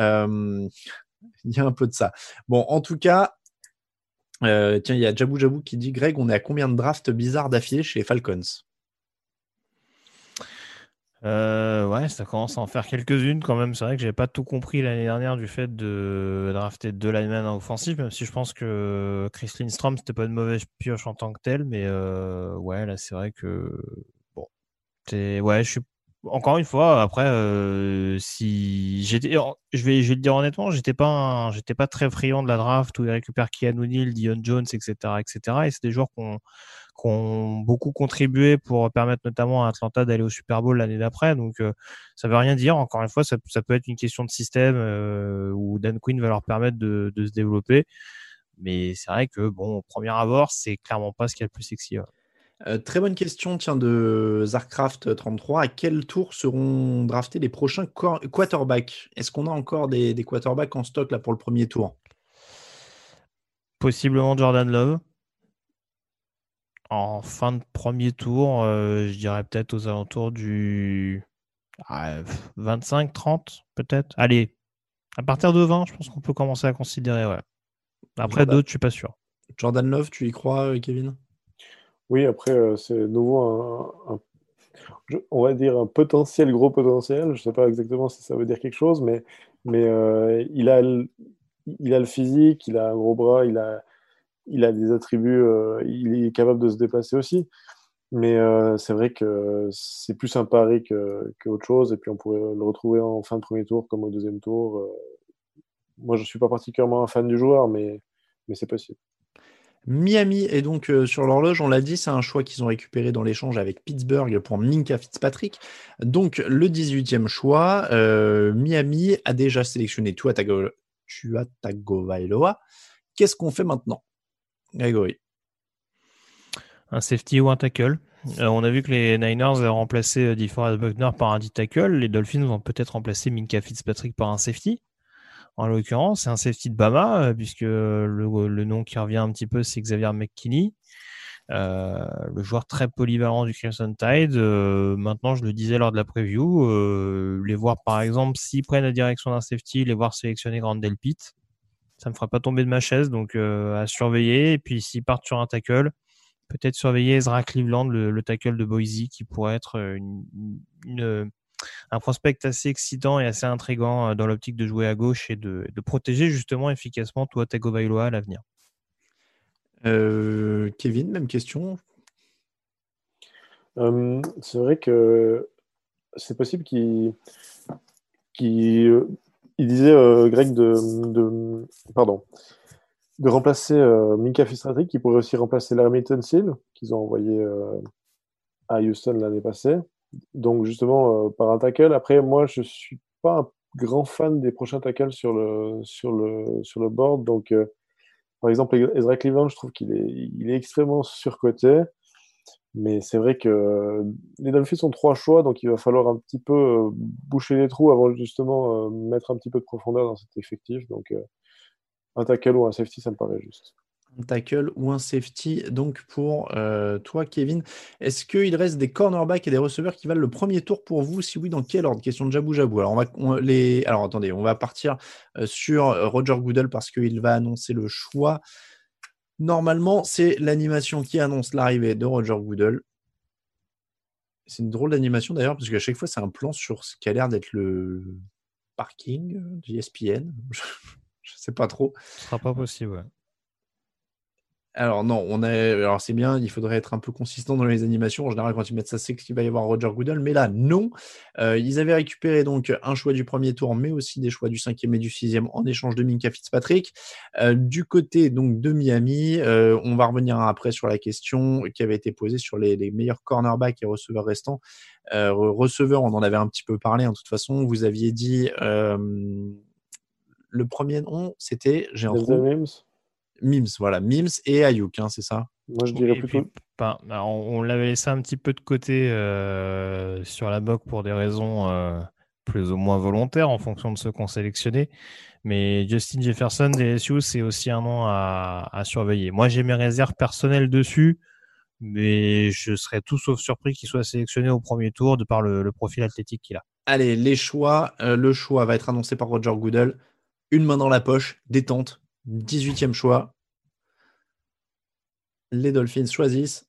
Il y a un peu de ça. Bon, en tout cas, tiens, il y a Jabou Jabou qui dit Greg, on est à combien de drafts bizarres d'affilée chez Falcons? Ouais, ça commence à en faire quelques-unes quand même. C'est vrai que j'ai pas tout compris l'année dernière du fait de drafter 2 linemen offensifs, même si je pense que Chris Lindstrom c'était pas une mauvaise pioche en tant que tel, mais ouais, là c'est vrai que bon, ouais, je suis encore une fois après si j'étais, je vais le dire honnêtement, j'étais pas très friand de la draft où il récupère Keanu Neal, Dion Jones, etc., etc. Et c'est des joueurs qui ont beaucoup contribué pour permettre notamment à Atlanta d'aller au Super Bowl l'année d'après. Donc, ça veut rien dire. Encore une fois, ça peut être une question de système où Dan Quinn va leur permettre de se développer. Mais c'est vrai que, bon, au premier abord, c'est clairement pas ce qu'il y a de plus sexy. Ouais. Très bonne question, tiens, de Zarcraft33. À quel tour seront draftés les prochains quarterbacks? Est-ce qu'on a encore des quarterbacks en stock là pour le premier tour? Possiblement Jordan Love. En fin de premier tour, je dirais peut-être aux alentours du 25-30 peut-être. Allez, à partir de 20, je pense qu'on peut commencer à considérer. Ouais. Après, d'autres, je suis pas sûr. Jordan Love, tu y crois, Kevin? Oui, après, c'est de nouveau on va dire un potentiel, gros potentiel. Je sais pas exactement si ça veut dire quelque chose, mais il a le physique, il a un gros bras, il a des attributs, il est capable de se déplacer aussi. Mais c'est vrai que c'est plus un pari qu'autre chose. Et puis on pourrait le retrouver en fin de premier tour comme au deuxième tour. Moi, je suis pas particulièrement un fan du joueur, mais c'est possible. Miami est donc sur l'horloge, on l'a dit, c'est un choix qu'ils ont récupéré dans l'échange avec Pittsburgh pour Minkah Fitzpatrick. Donc le 18e choix, Miami a déjà sélectionné Tua Tagovailoa. Qu'est-ce qu'on fait maintenant, Grégory? Un safety ou un tackle. On a vu que les Niners ont remplacé DeForest Buckner par un D-tackle. Les Dolphins vont peut-être remplacer Minkah Fitzpatrick par un safety. En l'occurrence, c'est un safety de Bama, puisque le nom qui revient un petit peu, c'est Xavier McKinney, le joueur très polyvalent du Crimson Tide. Maintenant, je le disais lors de la preview, les voir par exemple, s'ils prennent la direction d'un safety, les voir sélectionner Grandel Pitt, ça me fera pas tomber de ma chaise, donc à surveiller. Et puis s'ils partent sur un tackle, peut-être surveiller Ezra Cleveland, le tackle de Boise, qui pourrait être un prospect assez excitant et assez intriguant dans l'optique de jouer à gauche et de protéger justement efficacement Tua Tagovailoa à l'avenir. Kevin, même question. C'est vrai que c'est possible qu'il disait Greg de remplacer Minkah Fitzpatrick, qui pourrait aussi remplacer Laramie Tunsil, qu'ils ont envoyé à Houston l'année passée. Donc justement par un tackle. Après, moi, je suis pas un grand fan des prochains tackles sur le board. Donc par exemple, Ezra Cleveland, je trouve il est extrêmement surcoté. Mais c'est vrai que les Dolphins ont 3 choix, donc il va falloir un petit peu boucher les trous avant justement mettre un petit peu de profondeur dans cet effectif. Donc un tackle ou un safety, ça me paraît juste. Un tackle ou un safety, donc pour toi, Kevin. Est-ce qu'il reste des cornerbacks et des receveurs qui valent le premier tour pour vous? Si oui, dans quel ordre? Question de Jabou Jabou. Alors, Alors attendez, on va partir sur Roger Goodell parce qu'il va annoncer le choix. Normalement, c'est l'animation qui annonce l'arrivée de Roger Goodell. C'est une drôle d'animation d'ailleurs, parce qu'à chaque fois, c'est un plan sur ce qui a l'air d'être le parking d'ESPN. Je sais pas trop. Ce sera pas possible, ouais. Alors non, alors c'est bien, il faudrait être un peu consistant dans les animations. En général, quand ils mettent ça, c'est qu'il va y avoir Roger Goodell, mais là, non. Ils avaient récupéré donc un choix du premier tour, mais aussi des choix du 5e et du 6e en échange de Minkah Fitzpatrick. Du côté donc de Miami, on va revenir après sur la question qui avait été posée sur les meilleurs cornerbacks et receveurs restants. Receveurs, on en avait un petit peu parlé. En toute façon, vous aviez dit le premier nom, c'était, j'ai un Denzel trou. Mims. Mims, voilà, Mims et Ayuk, c'est ça? Moi, je dirais plutôt. On l'avait laissé un petit peu de côté sur la mock pour des raisons plus ou moins volontaires en fonction de ceux qu'on sélectionnait. Mais Justin Jefferson des LSU, c'est aussi un nom à surveiller. Moi, j'ai mes réserves personnelles dessus, mais je serais tout sauf surpris qu'il soit sélectionné au premier tour de par le profil athlétique qu'il a. Allez, les choix. Le choix va être annoncé par Roger Goodell. Une main dans la poche, détente. 18e choix. Les Dolphins choisissent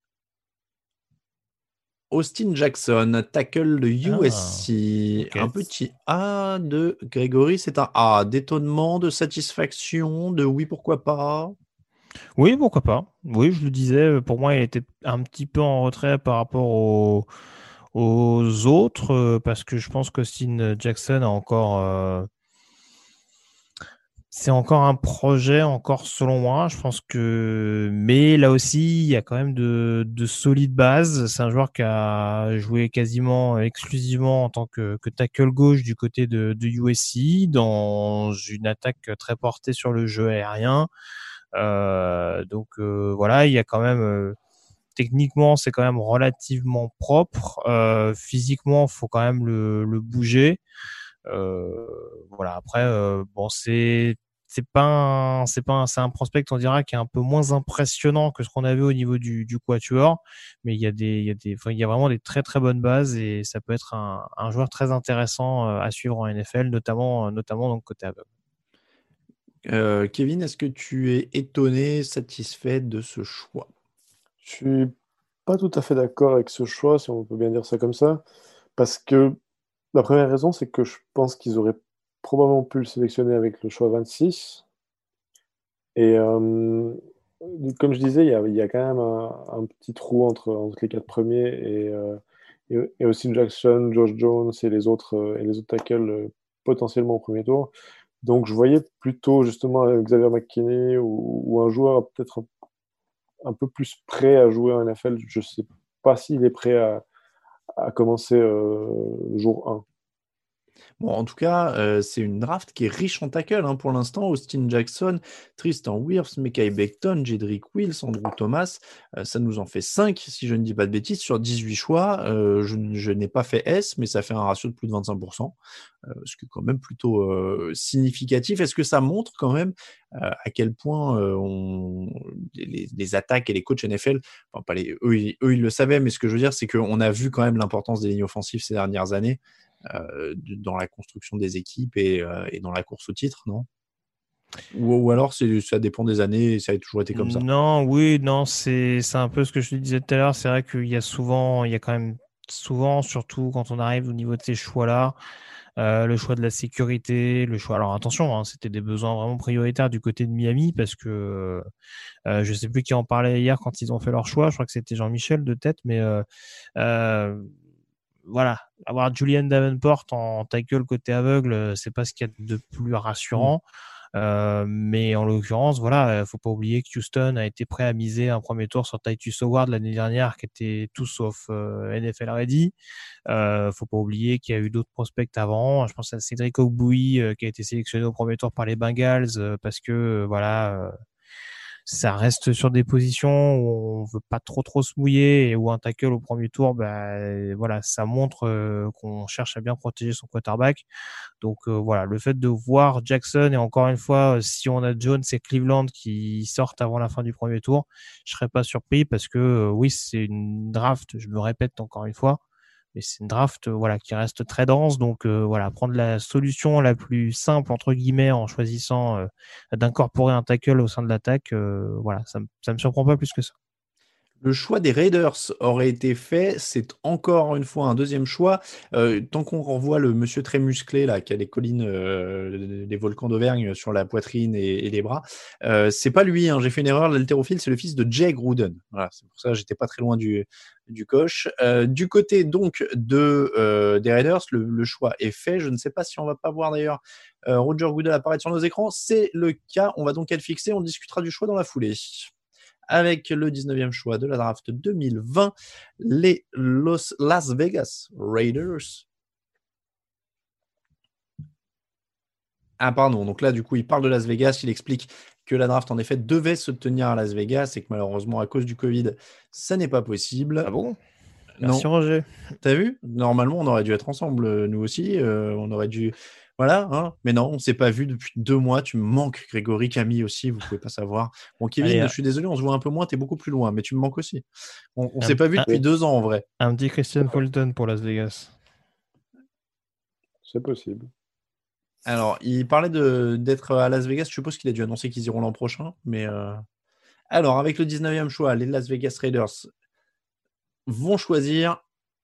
Austin Jackson, tackle de USC. Okay. Un petit A de Grégory, c'est un A. D'étonnement, de satisfaction, de oui, pourquoi pas? Oui, pourquoi pas. Oui, je le disais, pour moi, il était un petit peu en retrait par rapport aux autres, parce que je pense qu'Austin Jackson a encore... c'est encore un projet, encore selon moi. Je pense que, mais là aussi, il y a quand même de solides bases. C'est un joueur qui a joué quasiment exclusivement en tant que tackle gauche du côté de USC dans une attaque très portée sur le jeu aérien. Donc voilà, il y a quand même techniquement, c'est quand même relativement propre. Physiquement, faut quand même le bouger. Voilà. Après, bon, c'est un prospect, on dira, qui est un peu moins impressionnant que ce qu'on avait au niveau du quatuor, mais il y a vraiment des très très bonnes bases et ça peut être un joueur très intéressant à suivre en NFL, notamment donc côté aveugle. Kevin, est-ce que tu es étonné, satisfait de ce choix? Je suis pas tout à fait d'accord avec ce choix, si on peut bien dire ça comme ça, parce que la première raison, c'est que je pense qu'ils auraient probablement pu le sélectionner avec le choix 26. Et comme je disais, il y a quand même un petit trou entre les 4 premiers et Austin Jackson, Josh Jones et les autres tackles potentiellement au premier tour. Donc je voyais plutôt justement Xavier McKinney ou un joueur peut-être un peu plus prêt à jouer en NFL. Je ne sais pas s'il est prêt à commencer le jour 1. Bon, en tout cas, c'est une draft qui est riche en tackle pour l'instant. Austin Jackson, Tristan Wirfs, Mekhi Becton, Jedrick Wills, Andrew Thomas. Ça nous en fait 5, si je ne dis pas de bêtises, sur 18 choix. Je n'ai pas fait S, mais ça fait un ratio de plus de 25%, ce qui est quand même plutôt significatif. Est-ce que ça montre quand même à quel point les attaques et les coachs NFL, enfin, pas eux, ils le savaient, mais ce que je veux dire, c'est qu'on a vu quand même l'importance des lignes offensives ces dernières années. Dans la construction des équipes et dans la course au titre, non? Ou alors ça dépend des années et ça a toujours été comme ça? Non, c'est un peu ce que je te disais tout à l'heure. C'est vrai qu'il y a quand même souvent, surtout quand on arrive au niveau de ces choix-là, le choix de la sécurité, le choix. Alors attention, c'était des besoins vraiment prioritaires du côté de Miami parce que je sais plus qui en parlait hier quand ils ont fait leur choix. Je crois que c'était Jean-Michel de tête, mais voilà, avoir Julian Davenport en tackle côté aveugle, c'est pas ce qu'il y a de plus rassurant. Mais en l'occurrence, voilà, faut pas oublier que Houston a été prêt à miser un premier tour sur Titus Howard l'année dernière, qui était tout sauf NFL ready. Faut pas oublier qu'il y a eu d'autres prospects avant. Je pense à Cédric Ogbuyi qui a été sélectionné au premier tour par les Bengals parce que voilà. Ça reste sur des positions où on veut pas trop se mouiller et où un tackle au premier tour, voilà, ça montre qu'on cherche à bien protéger son quarterback. Donc voilà, le fait de voir Jackson et encore une fois, si on a Jones et Cleveland qui sortent avant la fin du premier tour, je serais pas surpris parce que oui, c'est une draft, je me répète encore une fois, mais c'est une draft voilà qui reste très dense. Donc voilà, prendre la solution la plus simple entre guillemets en choisissant d'incorporer un tackle au sein de l'attaque, voilà, ça me surprend pas plus que ça. Le choix des Raiders aurait été fait, c'est encore une fois un deuxième choix. Tant qu'on renvoie le monsieur très musclé là, qui a les collines, les volcans d'Auvergne sur la poitrine et les bras, c'est pas lui. Hein, j'ai fait une erreur. L'haltérophile, c'est le fils de Jay Gruden. Voilà, c'est pour ça que j'étais pas très loin du coche. Du côté donc des Raiders, le choix est fait. Je ne sais pas si on va pas voir d'ailleurs Roger Goodell apparaître sur nos écrans. C'est le cas. On va donc être fixé. On discutera du choix dans la foulée. Avec le 19e choix de la draft 2020, les Las Vegas Raiders. Ah pardon, donc là du coup il parle de Las Vegas, il explique que la draft en effet devait se tenir à Las Vegas et que malheureusement à cause du Covid, ça n'est pas possible. Ah bon? Merci Non. Roger. T'as vu? Normalement on aurait dû être ensemble, nous aussi, on aurait dû... Voilà, hein. Mais non, on ne s'est pas vu depuis 2 mois. Tu me manques, Grégory, Camille aussi, vous ne pouvez pas savoir. Bon, Kevin, Allez, je suis désolé, on se voit un peu moins, tu es beaucoup plus loin, mais tu me manques aussi. On ne Un- s'est pas vu un- depuis 2 ans en vrai. un petit Christian Fulton pour Las Vegas. C'est possible. Alors, il parlait d'être à Las Vegas. Je suppose qu'il a dû annoncer qu'ils iront l'an prochain. Mais alors, avec le 19e choix, les Las Vegas Raiders vont choisir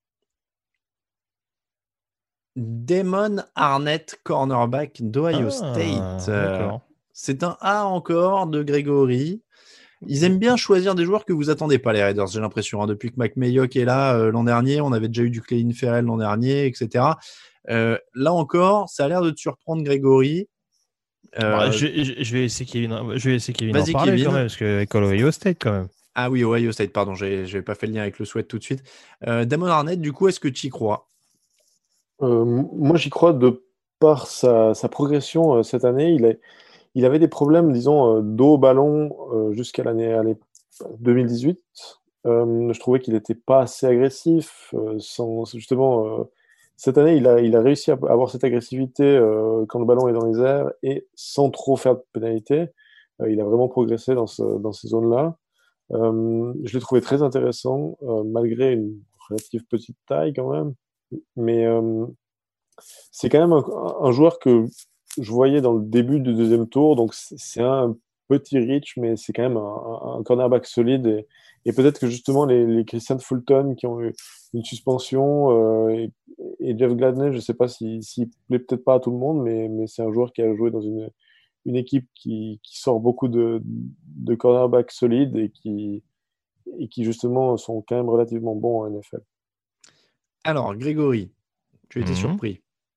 Damon Arnett, cornerback d'Ohio State. D'accord. C'est un A encore de Grégory. Ils aiment bien choisir des joueurs que vous attendez pas, les Raiders, j'ai l'impression. Hein. Depuis que Mac Mayock est là l'an dernier, on avait déjà eu du Clelin Ferrell l'an dernier, etc. Là encore, ça a l'air de te surprendre, Grégory. Je vais laisser Kevin en Vas-y, parler Kevin. quand même, parce que École Ohio State quand même. Ah oui, Ohio State, pardon, j'avais pas fait le lien avec le Sweat tout de suite. Damon Arnett, du coup, est-ce que tu y crois? Moi, j'y crois de par sa progression cette année. Il avait des problèmes, disons, dos au ballon jusqu'à l'année 2018. Je trouvais qu'il n'était pas assez agressif. Justement, cette année, il a réussi à avoir cette agressivité quand le ballon est dans les airs et sans trop faire de pénalité. Il a vraiment progressé dans ces zones-là. Je l'ai trouvé très intéressant, malgré une relative petite taille quand même. Mais c'est quand même un joueur que je voyais dans le début du deuxième tour. Donc, c'est un petit reach, mais c'est quand même un cornerback solide. Et peut-être que justement, les Christian Fulton qui ont eu une suspension et Jeff Gladney, je ne sais pas s'il plaît peut-être pas à tout le monde, mais c'est un joueur qui a joué dans une équipe qui sort beaucoup de cornerbacks solides et qui justement sont quand même relativement bons en NFL. Alors, Grégory, tu étais surpris.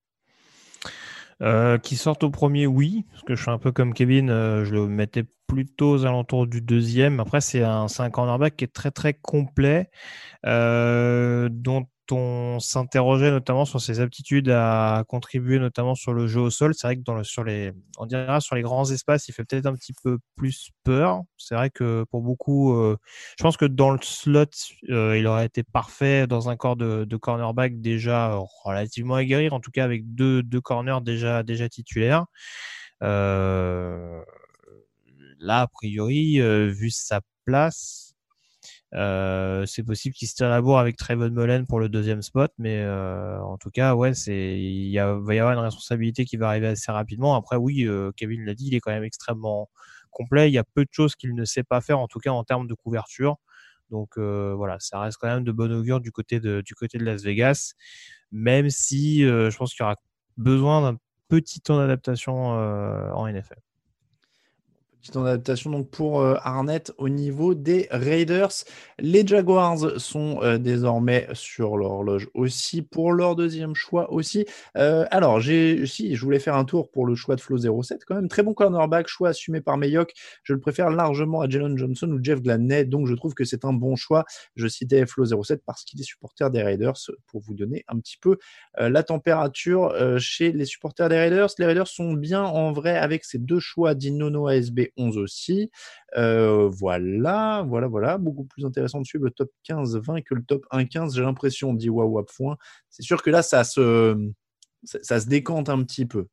Qui sortent au premier, oui, parce que je suis un peu comme Kevin, je le mettais plutôt aux alentours du deuxième. Après, c'est un cornerback qui est très très complet, dont on s'interrogeait notamment sur ses aptitudes à contribuer notamment sur le jeu au sol. C'est vrai que sur les grands espaces, il fait peut-être un petit peu plus peur. C'est vrai que pour beaucoup, je pense que dans le slot, il aurait été parfait dans un corps de cornerback déjà relativement aguerri, en tout cas avec deux corners déjà titulaires. Là, a priori, vu sa place, c'est possible qu'il se tire la bourre avec Trayvon Mullen pour le deuxième spot, mais en tout cas, ouais, va y avoir une responsabilité qui va arriver assez rapidement. Après, oui, Kevin l'a dit, il est quand même extrêmement complet. Il y a peu de choses qu'il ne sait pas faire, en tout cas en termes de couverture. Donc voilà, ça reste quand même de bon augure du côté de Las Vegas, même si je pense qu'il y aura besoin d'un petit temps d'adaptation en NFL. Petite adaptation donc pour Arnett au niveau des Raiders. Les Jaguars sont désormais sur l'horloge aussi pour leur deuxième choix aussi. Alors, je voulais faire un tour pour le choix de Flo 07 quand même. Très bon cornerback, choix assumé par Mayock. Je le préfère largement à Jalen Johnson ou Jeff Gladney, donc je trouve que c'est un bon choix. Je citais Flo 07 parce qu'il est supporter des Raiders pour vous donner un petit peu la température chez les supporters des Raiders. Les Raiders sont bien en vrai avec ces deux choix d'Inono ASB 11 aussi. Voilà. Beaucoup plus intéressant de suivre le top 15-20 que le top 1-15, j'ai l'impression, dit Waouh Point. C'est sûr que là, ça se décante un petit peu.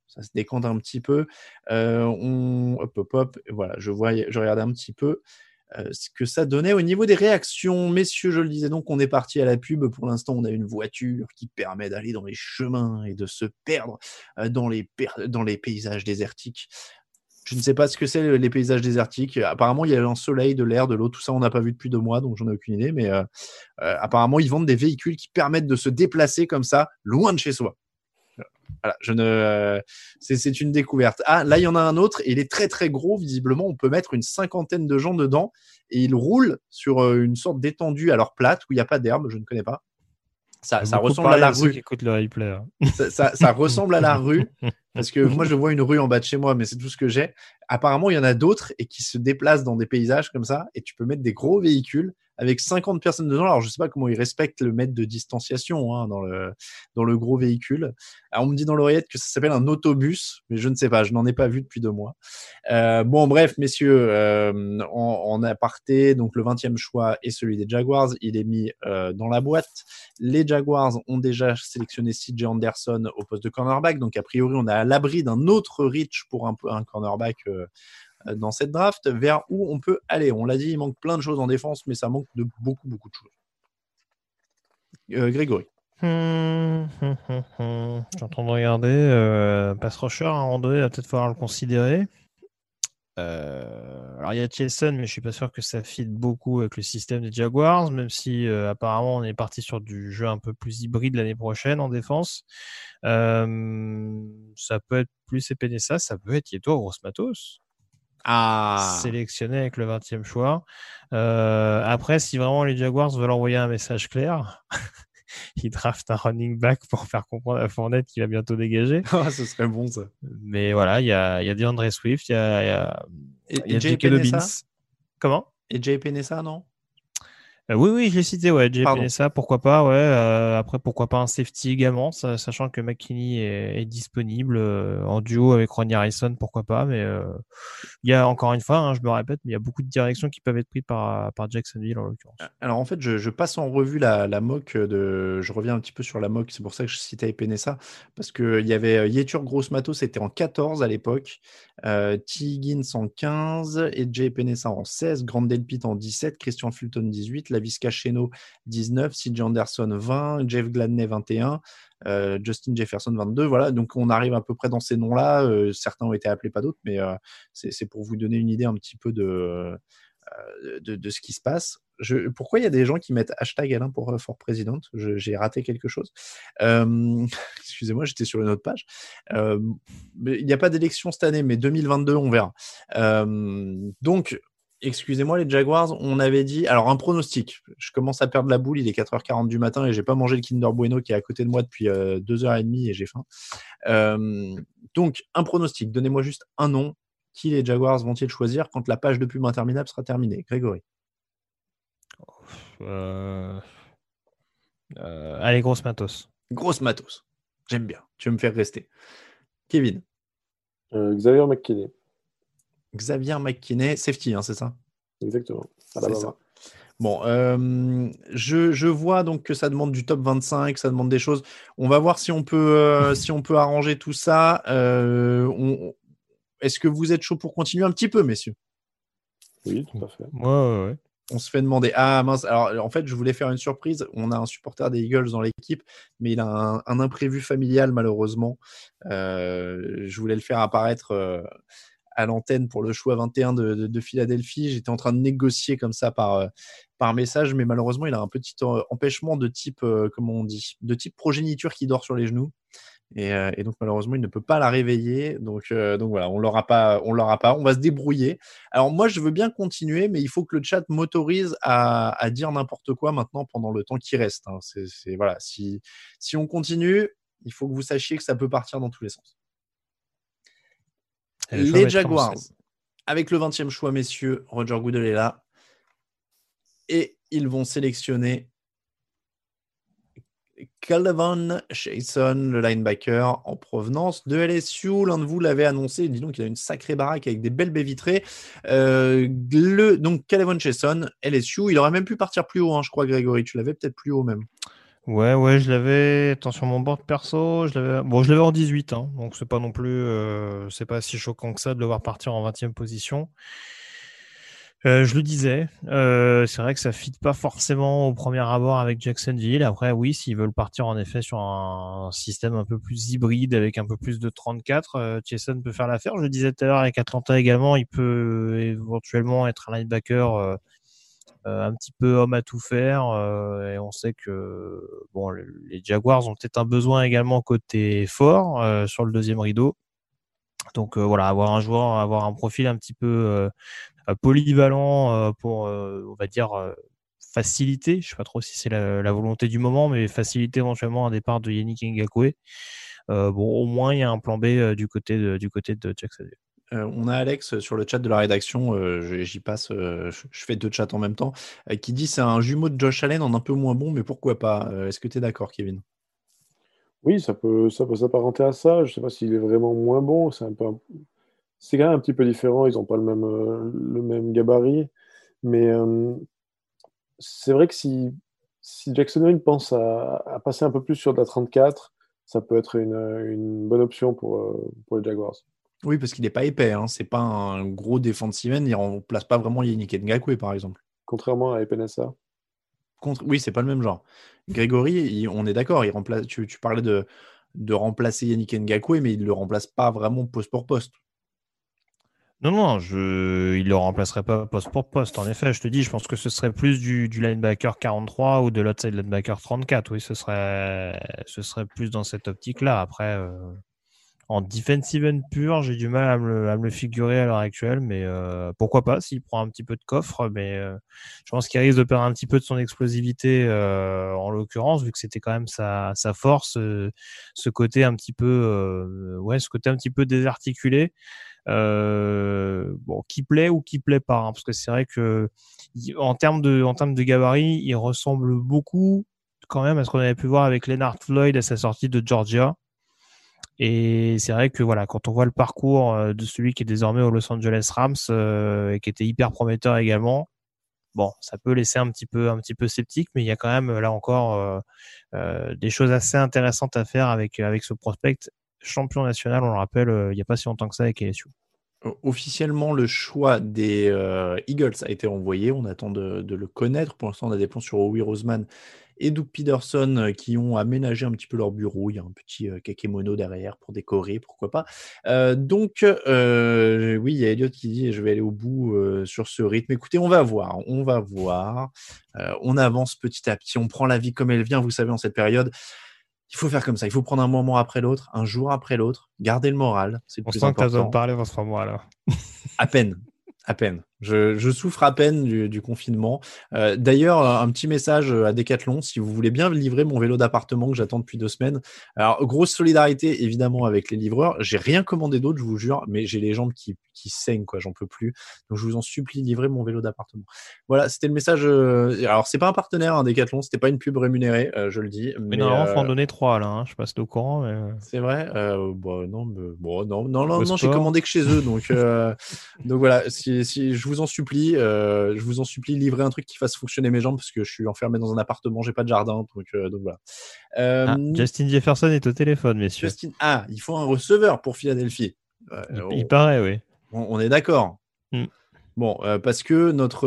Voilà, je regardais un petit peu ce que ça donnait au niveau des réactions. Messieurs, je le disais donc, on est parti à la pub. Pour l'instant, on a une voiture qui permet d'aller dans les chemins et de se perdre dans les paysages désertiques. Je ne sais pas ce que c'est les paysages désertiques. Apparemment, il y a un soleil, de l'air, de l'eau, tout ça, on n'a pas vu depuis 2 mois, donc j'en ai aucune idée. Mais apparemment, ils vendent des véhicules qui permettent de se déplacer comme ça, loin de chez soi. Voilà, c'est une découverte. Ah, là, il y en a un autre, et il est très très gros. Visiblement, on peut mettre une 50aine de gens dedans, et il roule sur une sorte d'étendue, alors plate, où il n'y a pas d'herbe, je ne connais pas. Ça ressemble à la rue. Qui écoute le replay. Ça ressemble à la rue, parce que moi, je vois une rue en bas de chez moi, mais c'est tout ce que j'ai. Apparemment, il y en a d'autres et qui se déplacent dans des paysages comme ça, et tu peux mettre des gros véhicules avec 50 personnes dedans. Alors, je sais pas comment ils respectent le mètre de distanciation dans le gros véhicule. Alors, on me dit dans l'oreillette que ça s'appelle un autobus, mais je ne sais pas, je n'en ai pas vu depuis 2 mois. Bon, bref, messieurs, en aparté, donc le 20e choix est celui des Jaguars. Il est mis dans la boîte. Les Jaguars ont déjà sélectionné CJ Anderson au poste de cornerback, donc a priori, on est à l'abri d'un autre reach pour un cornerback dans cette draft. Vers où on peut aller? On l'a dit, il manque plein de choses en défense, mais ça manque de beaucoup de choses. Grégory. Je suis en train de regarder. Pass rusher, André va peut-être falloir le considérer. Alors il y a Chelsea, mais je suis pas sûr que ça fit beaucoup avec le système des Jaguars, même si apparemment on est parti sur du jeu un peu plus hybride l'année prochaine en défense. Ça peut être plus Epenesa, ça peut être Yetur Gross-Matos. Sélectionné avec le 20e choix. Après, si vraiment les Jaguars veulent envoyer un message clair, ils draftent un running back pour faire comprendre à Fournette qu'il va bientôt dégager. Ce serait bon, ça. Mais voilà, il y a DeAndre Swift, il y a J.K. Dobbins. Comment? Et J.P. Nessa, non? Oui, je l'ai cité, ouais, J.P. Nessa, pourquoi pas, ouais. Après, pourquoi pas un safety également, sachant que McKinney est disponible en duo avec Ronnie Harrison, pourquoi pas, mais il y a encore une fois, je me répète, mais il y a beaucoup de directions qui peuvent être prises par Jacksonville en l'occurrence. Alors en fait, je passe en revue la mock je reviens un petit peu sur la mock, c'est pour ça que je citais Epenesa, parce qu'il y avait Yetur Gross-Matos, c'était en 14 à l'époque, T. Higgins en 15, et Jay Epenesa en 16, Grant Delpit en 17, Christian Fulton 18, Laviska Shenault 19, CJ Anderson 20, Jeff Gladney 21, Justin Jefferson 22, voilà, donc on arrive à peu près dans ces noms-là, certains ont été appelés, pas d'autres, mais c'est pour vous donner une idée un petit peu de ce qui se passe. Pourquoi il y a des gens qui mettent hashtag Alain for President? J'ai raté quelque chose. Excusez-moi, j'étais sur une autre page. Mais il n'y a pas d'élection cette année, mais 2022, on verra. Donc, excusez-moi les Jaguars, on avait dit... Alors, un pronostic. Je commence à perdre la boule, il est 4h40 du matin et j'ai pas mangé le Kinder Bueno qui est à côté de moi depuis 2h30 et j'ai faim. Donc, un pronostic. Donnez-moi juste un nom. Qui les Jaguars vont-ils choisir quand la page de pub interminable sera terminée? Grégory. Allez, Gross-Matos. Gross-Matos. J'aime bien. Tu veux me faire rester. Kevin. Xavier McKinney. Xavier McKinney. Safety, c'est ça? Exactement. C'est ça. Bon, je vois donc que ça demande du top 25, ça demande des choses. On va voir si on peut arranger tout ça. Est-ce que vous êtes chaud pour continuer un petit peu, messieurs? Oui, tout à fait. Ouais. On se fait demander. Ah mince, alors en fait, je voulais faire une surprise. On a un supporter des Eagles dans l'équipe, mais il a un imprévu familial, malheureusement. Je voulais le faire apparaître à l'antenne pour le choix 21 de Philadelphie. J'étais en train de négocier comme ça par message, mais malheureusement, il a un petit empêchement de type, comment on dit, de type progéniture qui dort sur les genoux. Et donc malheureusement il ne peut pas la réveiller, donc voilà, on l'aura pas, on va se débrouiller. Alors moi je veux bien continuer, mais il faut que le chat m'autorise à dire n'importe quoi maintenant pendant le temps qui reste, hein. Voilà, si on continue, il faut que vous sachiez que ça peut partir dans tous les sens. Les Jaguars avec le 20e choix, messieurs, Roger Goodell est là et ils vont sélectionner Calvin Chaisson, le linebacker en provenance de LSU. L'un de vous l'avait annoncé, dis donc il a une sacrée baraque avec des belles baies vitrées. Donc Calvin Chaisson, LSU, il aurait même pu partir plus haut, je crois, Grégory, tu l'avais peut-être plus haut même. Ouais, je l'avais. Attends, sur mon board perso, je l'avais en 18, donc c'est pas non plus, c'est pas si choquant que ça de le voir partir en 20e position. Je le disais, c'est vrai que ça fit pas forcément au premier abord avec Jacksonville. Après, oui, s'ils veulent partir en effet sur un système un peu plus hybride avec un peu plus de 34, Jason peut faire l'affaire. Je le disais tout à l'heure avec Atlanta également, il peut éventuellement être un linebacker un petit peu homme à tout faire. Et on sait que bon, les Jaguars ont peut-être un besoin également côté fort sur le deuxième rideau. Donc voilà, avoir un profil un petit peu polyvalent pour, on va dire, faciliter. Je sais pas trop si c'est la volonté du moment, mais faciliter éventuellement un départ de Yannick Ngakoue. Bon, au moins il y a un plan B du côté de Jacksonville. On a Alex sur le chat de la rédaction, j'y passe, je fais 2 chats en même temps, qui dit c'est un jumeau de Josh Allen en un peu moins bon, mais pourquoi pas? Est-ce que tu es d'accord, Kevin? Oui, ça peut s'apparenter à ça. Je sais pas s'il est vraiment moins bon. C'est quand même un petit peu différent. Ils n'ont pas le même gabarit. Mais c'est vrai que si Jacksonville pense à passer un peu plus sur de la 34, ça peut être une bonne option pour les Jaguars. Oui, parce qu'il n'est pas épais, hein, c'est pas un gros defensive end, il remplace pas vraiment Yannick Ngakoue, par exemple. Contrairement à Epenesa. Oui, c'est pas le même genre. Grégory, on est d'accord, il remplace. Tu parlais de remplacer Yannick Ngakoue, mais il le remplace pas vraiment poste pour poste. Non, il le remplacerait pas poste pour poste. En effet, je te dis, je pense que ce serait plus du linebacker 43 ou de l'outside linebacker 34. Oui, ce serait plus dans cette optique-là. Après, en defensive end pur, j'ai du mal à me le figurer à l'heure actuelle, mais pourquoi pas s'il prend un petit peu de coffre. Mais je pense qu'il risque de perdre un petit peu de son explosivité en l'occurrence, vu que c'était quand même sa force, ce côté un petit peu, ce côté un petit peu désarticulé. Bon, qui plaît ou qui plaît pas, hein, parce que c'est vrai que en termes de gabarit, il ressemble beaucoup quand même à ce qu'on avait pu voir avec Leonard Floyd à sa sortie de Georgia. Et c'est vrai que voilà, quand on voit le parcours de celui qui est désormais aux Los Angeles Rams et qui était hyper prometteur également, bon, ça peut laisser un petit peu sceptique, mais il y a quand même là encore des choses assez intéressantes à faire avec ce prospect champion national, on le rappelle, il n'y a pas si longtemps que ça avec LSU. Officiellement, le choix des Eagles a été envoyé. On attend de le connaître. Pour l'instant, on a des plans sur Howie Roseman et Doug Peterson qui ont aménagé un petit peu leur bureau. Il y a un petit kakémono derrière pour décorer, pourquoi pas. Donc, oui, il y a Elliot qui dit je vais aller au bout sur ce rythme. Écoutez, on va voir. On avance petit à petit. On prend la vie comme elle vient. Vous savez, en cette période, il faut faire comme ça. Il faut prendre un moment après l'autre, un jour après l'autre, garder le moral. C'est le On plus sent que tu as besoin de important. parler dans ce format là. À peine. À peine. Je souffre à peine du confinement. D'ailleurs, un petit message à Decathlon, si vous voulez bien livrer mon vélo d'appartement que j'attends depuis 2 semaines. Alors, grosse solidarité, évidemment, avec les livreurs. J'ai rien commandé d'autre, je vous jure, mais j'ai les jambes qui saignent, quoi. J'en peux plus. Donc, je vous en supplie, livrez mon vélo d'appartement. Voilà, c'était le message. Alors, c'est pas un partenaire, hein, Decathlon, c'était pas une pub rémunérée, je le dis. Mais Mais normalement, faut en donner 3 là. Hein. Je sais pas si t'es au courant. Mais... c'est vrai. Non, j'ai sport. commandé que chez eux, donc voilà. Si je vous en supplie, livrez un truc qui fasse fonctionner mes jambes parce que je suis enfermé dans un appartement, j'ai pas de jardin, donc voilà. Justin Jefferson est au téléphone, messieurs. Il faut un receveur pour Philadelphie. Il paraît, oui. On est d'accord. Mm. Bon, parce que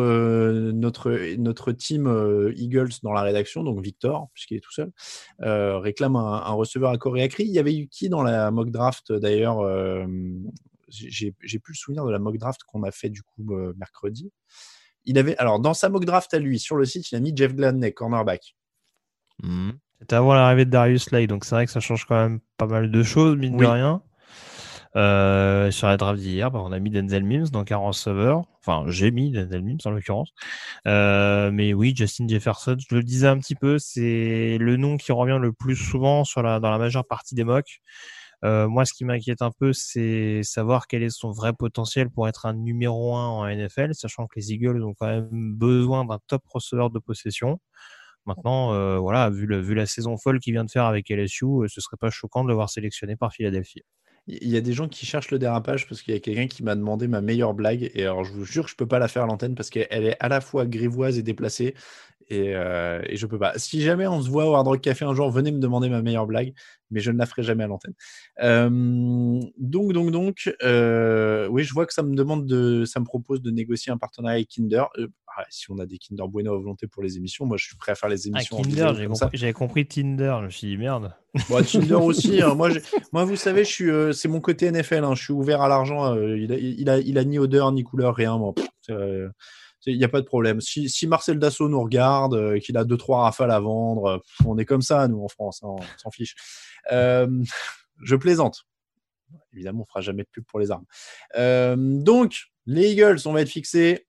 notre team Eagles dans la rédaction, donc Victor, puisqu'il est tout seul, réclame un receveur à corps et à cri. Il y avait eu qui dans la mock draft d'ailleurs j'ai plus le souvenir de la mock draft qu'on a fait du coup mercredi. Alors dans sa mock draft à lui, sur le site, il a mis Jeff Gladney, cornerback. C'était avant l'arrivée de Darius Slay, donc c'est vrai que ça change quand même pas mal de choses, mine de rien. Sur la draft d'hier, on a mis Denzel Mims, donc un receveur. Enfin, j'ai mis Denzel Mims en l'occurrence. Mais oui, Justin Jefferson, je le disais un petit peu, c'est le nom qui revient le plus souvent dans la majeure partie des mocks. Moi, ce qui m'inquiète un peu, c'est savoir quel est son vrai potentiel pour être un numéro 1 en NFL, sachant que les Eagles ont quand même besoin d'un top receveur de possession. Maintenant, voilà, vu la saison folle qu'il vient de faire avec LSU, ce serait pas choquant de le voir sélectionné par Philadelphie. Il y a des gens qui cherchent le dérapage parce qu'il y a quelqu'un qui m'a demandé ma meilleure blague. Et alors, je vous jure que je peux pas la faire à l'antenne parce qu'elle est à la fois grivoise et déplacée. Et je peux pas. Si jamais on se voit au Hard Rock Café un jour, venez me demander ma meilleure blague, mais je ne la ferai jamais à l'antenne. Donc, oui, je vois que ça me propose de négocier un partenariat avec Kinder. Si on a des Kinder Bueno à volonté pour les émissions, moi je suis prêt à faire les émissions. Kinder, j'avais compris Tinder, je me suis dit merde. Bon, Tinder aussi. Hein. Moi, vous savez, c'est mon côté NFL. Hein. Je suis ouvert à l'argent. Il a ni odeur ni couleur, rien. Moi. Il n'y a pas de problème. Si Marcel Dassault nous regarde, qu'il a 2-3 rafales à vendre, on est comme ça, nous, en France, hein, on s'en fiche. Je plaisante. Évidemment, on ne fera jamais de pub pour les armes. Donc, les Eagles, on va être fixés.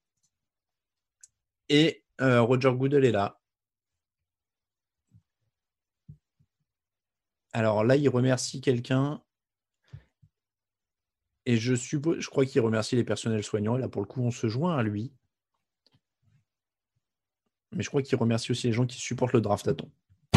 Et Roger Goodell est là. Alors là, il remercie quelqu'un. Et je crois qu'il remercie les personnels soignants. Et là, pour le coup, on se joint à lui. Mais je crois qu'il remercie aussi les gens qui supportent le draft à temps.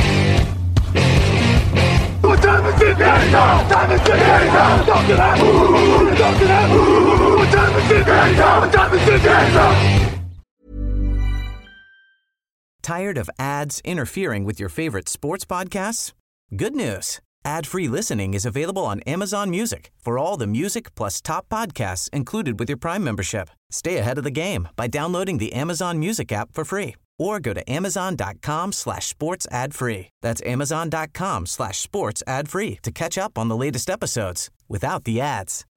Tired of ads interfering with your favorite sports podcasts? Good news. Ad-free listening is available on Amazon Music for all the music plus top podcasts included with your Prime membership. Stay ahead of the game by downloading the Amazon Music app for free or go to amazon.com/sports ad free. That's amazon.com/sports ad free to catch up on the latest episodes without the ads.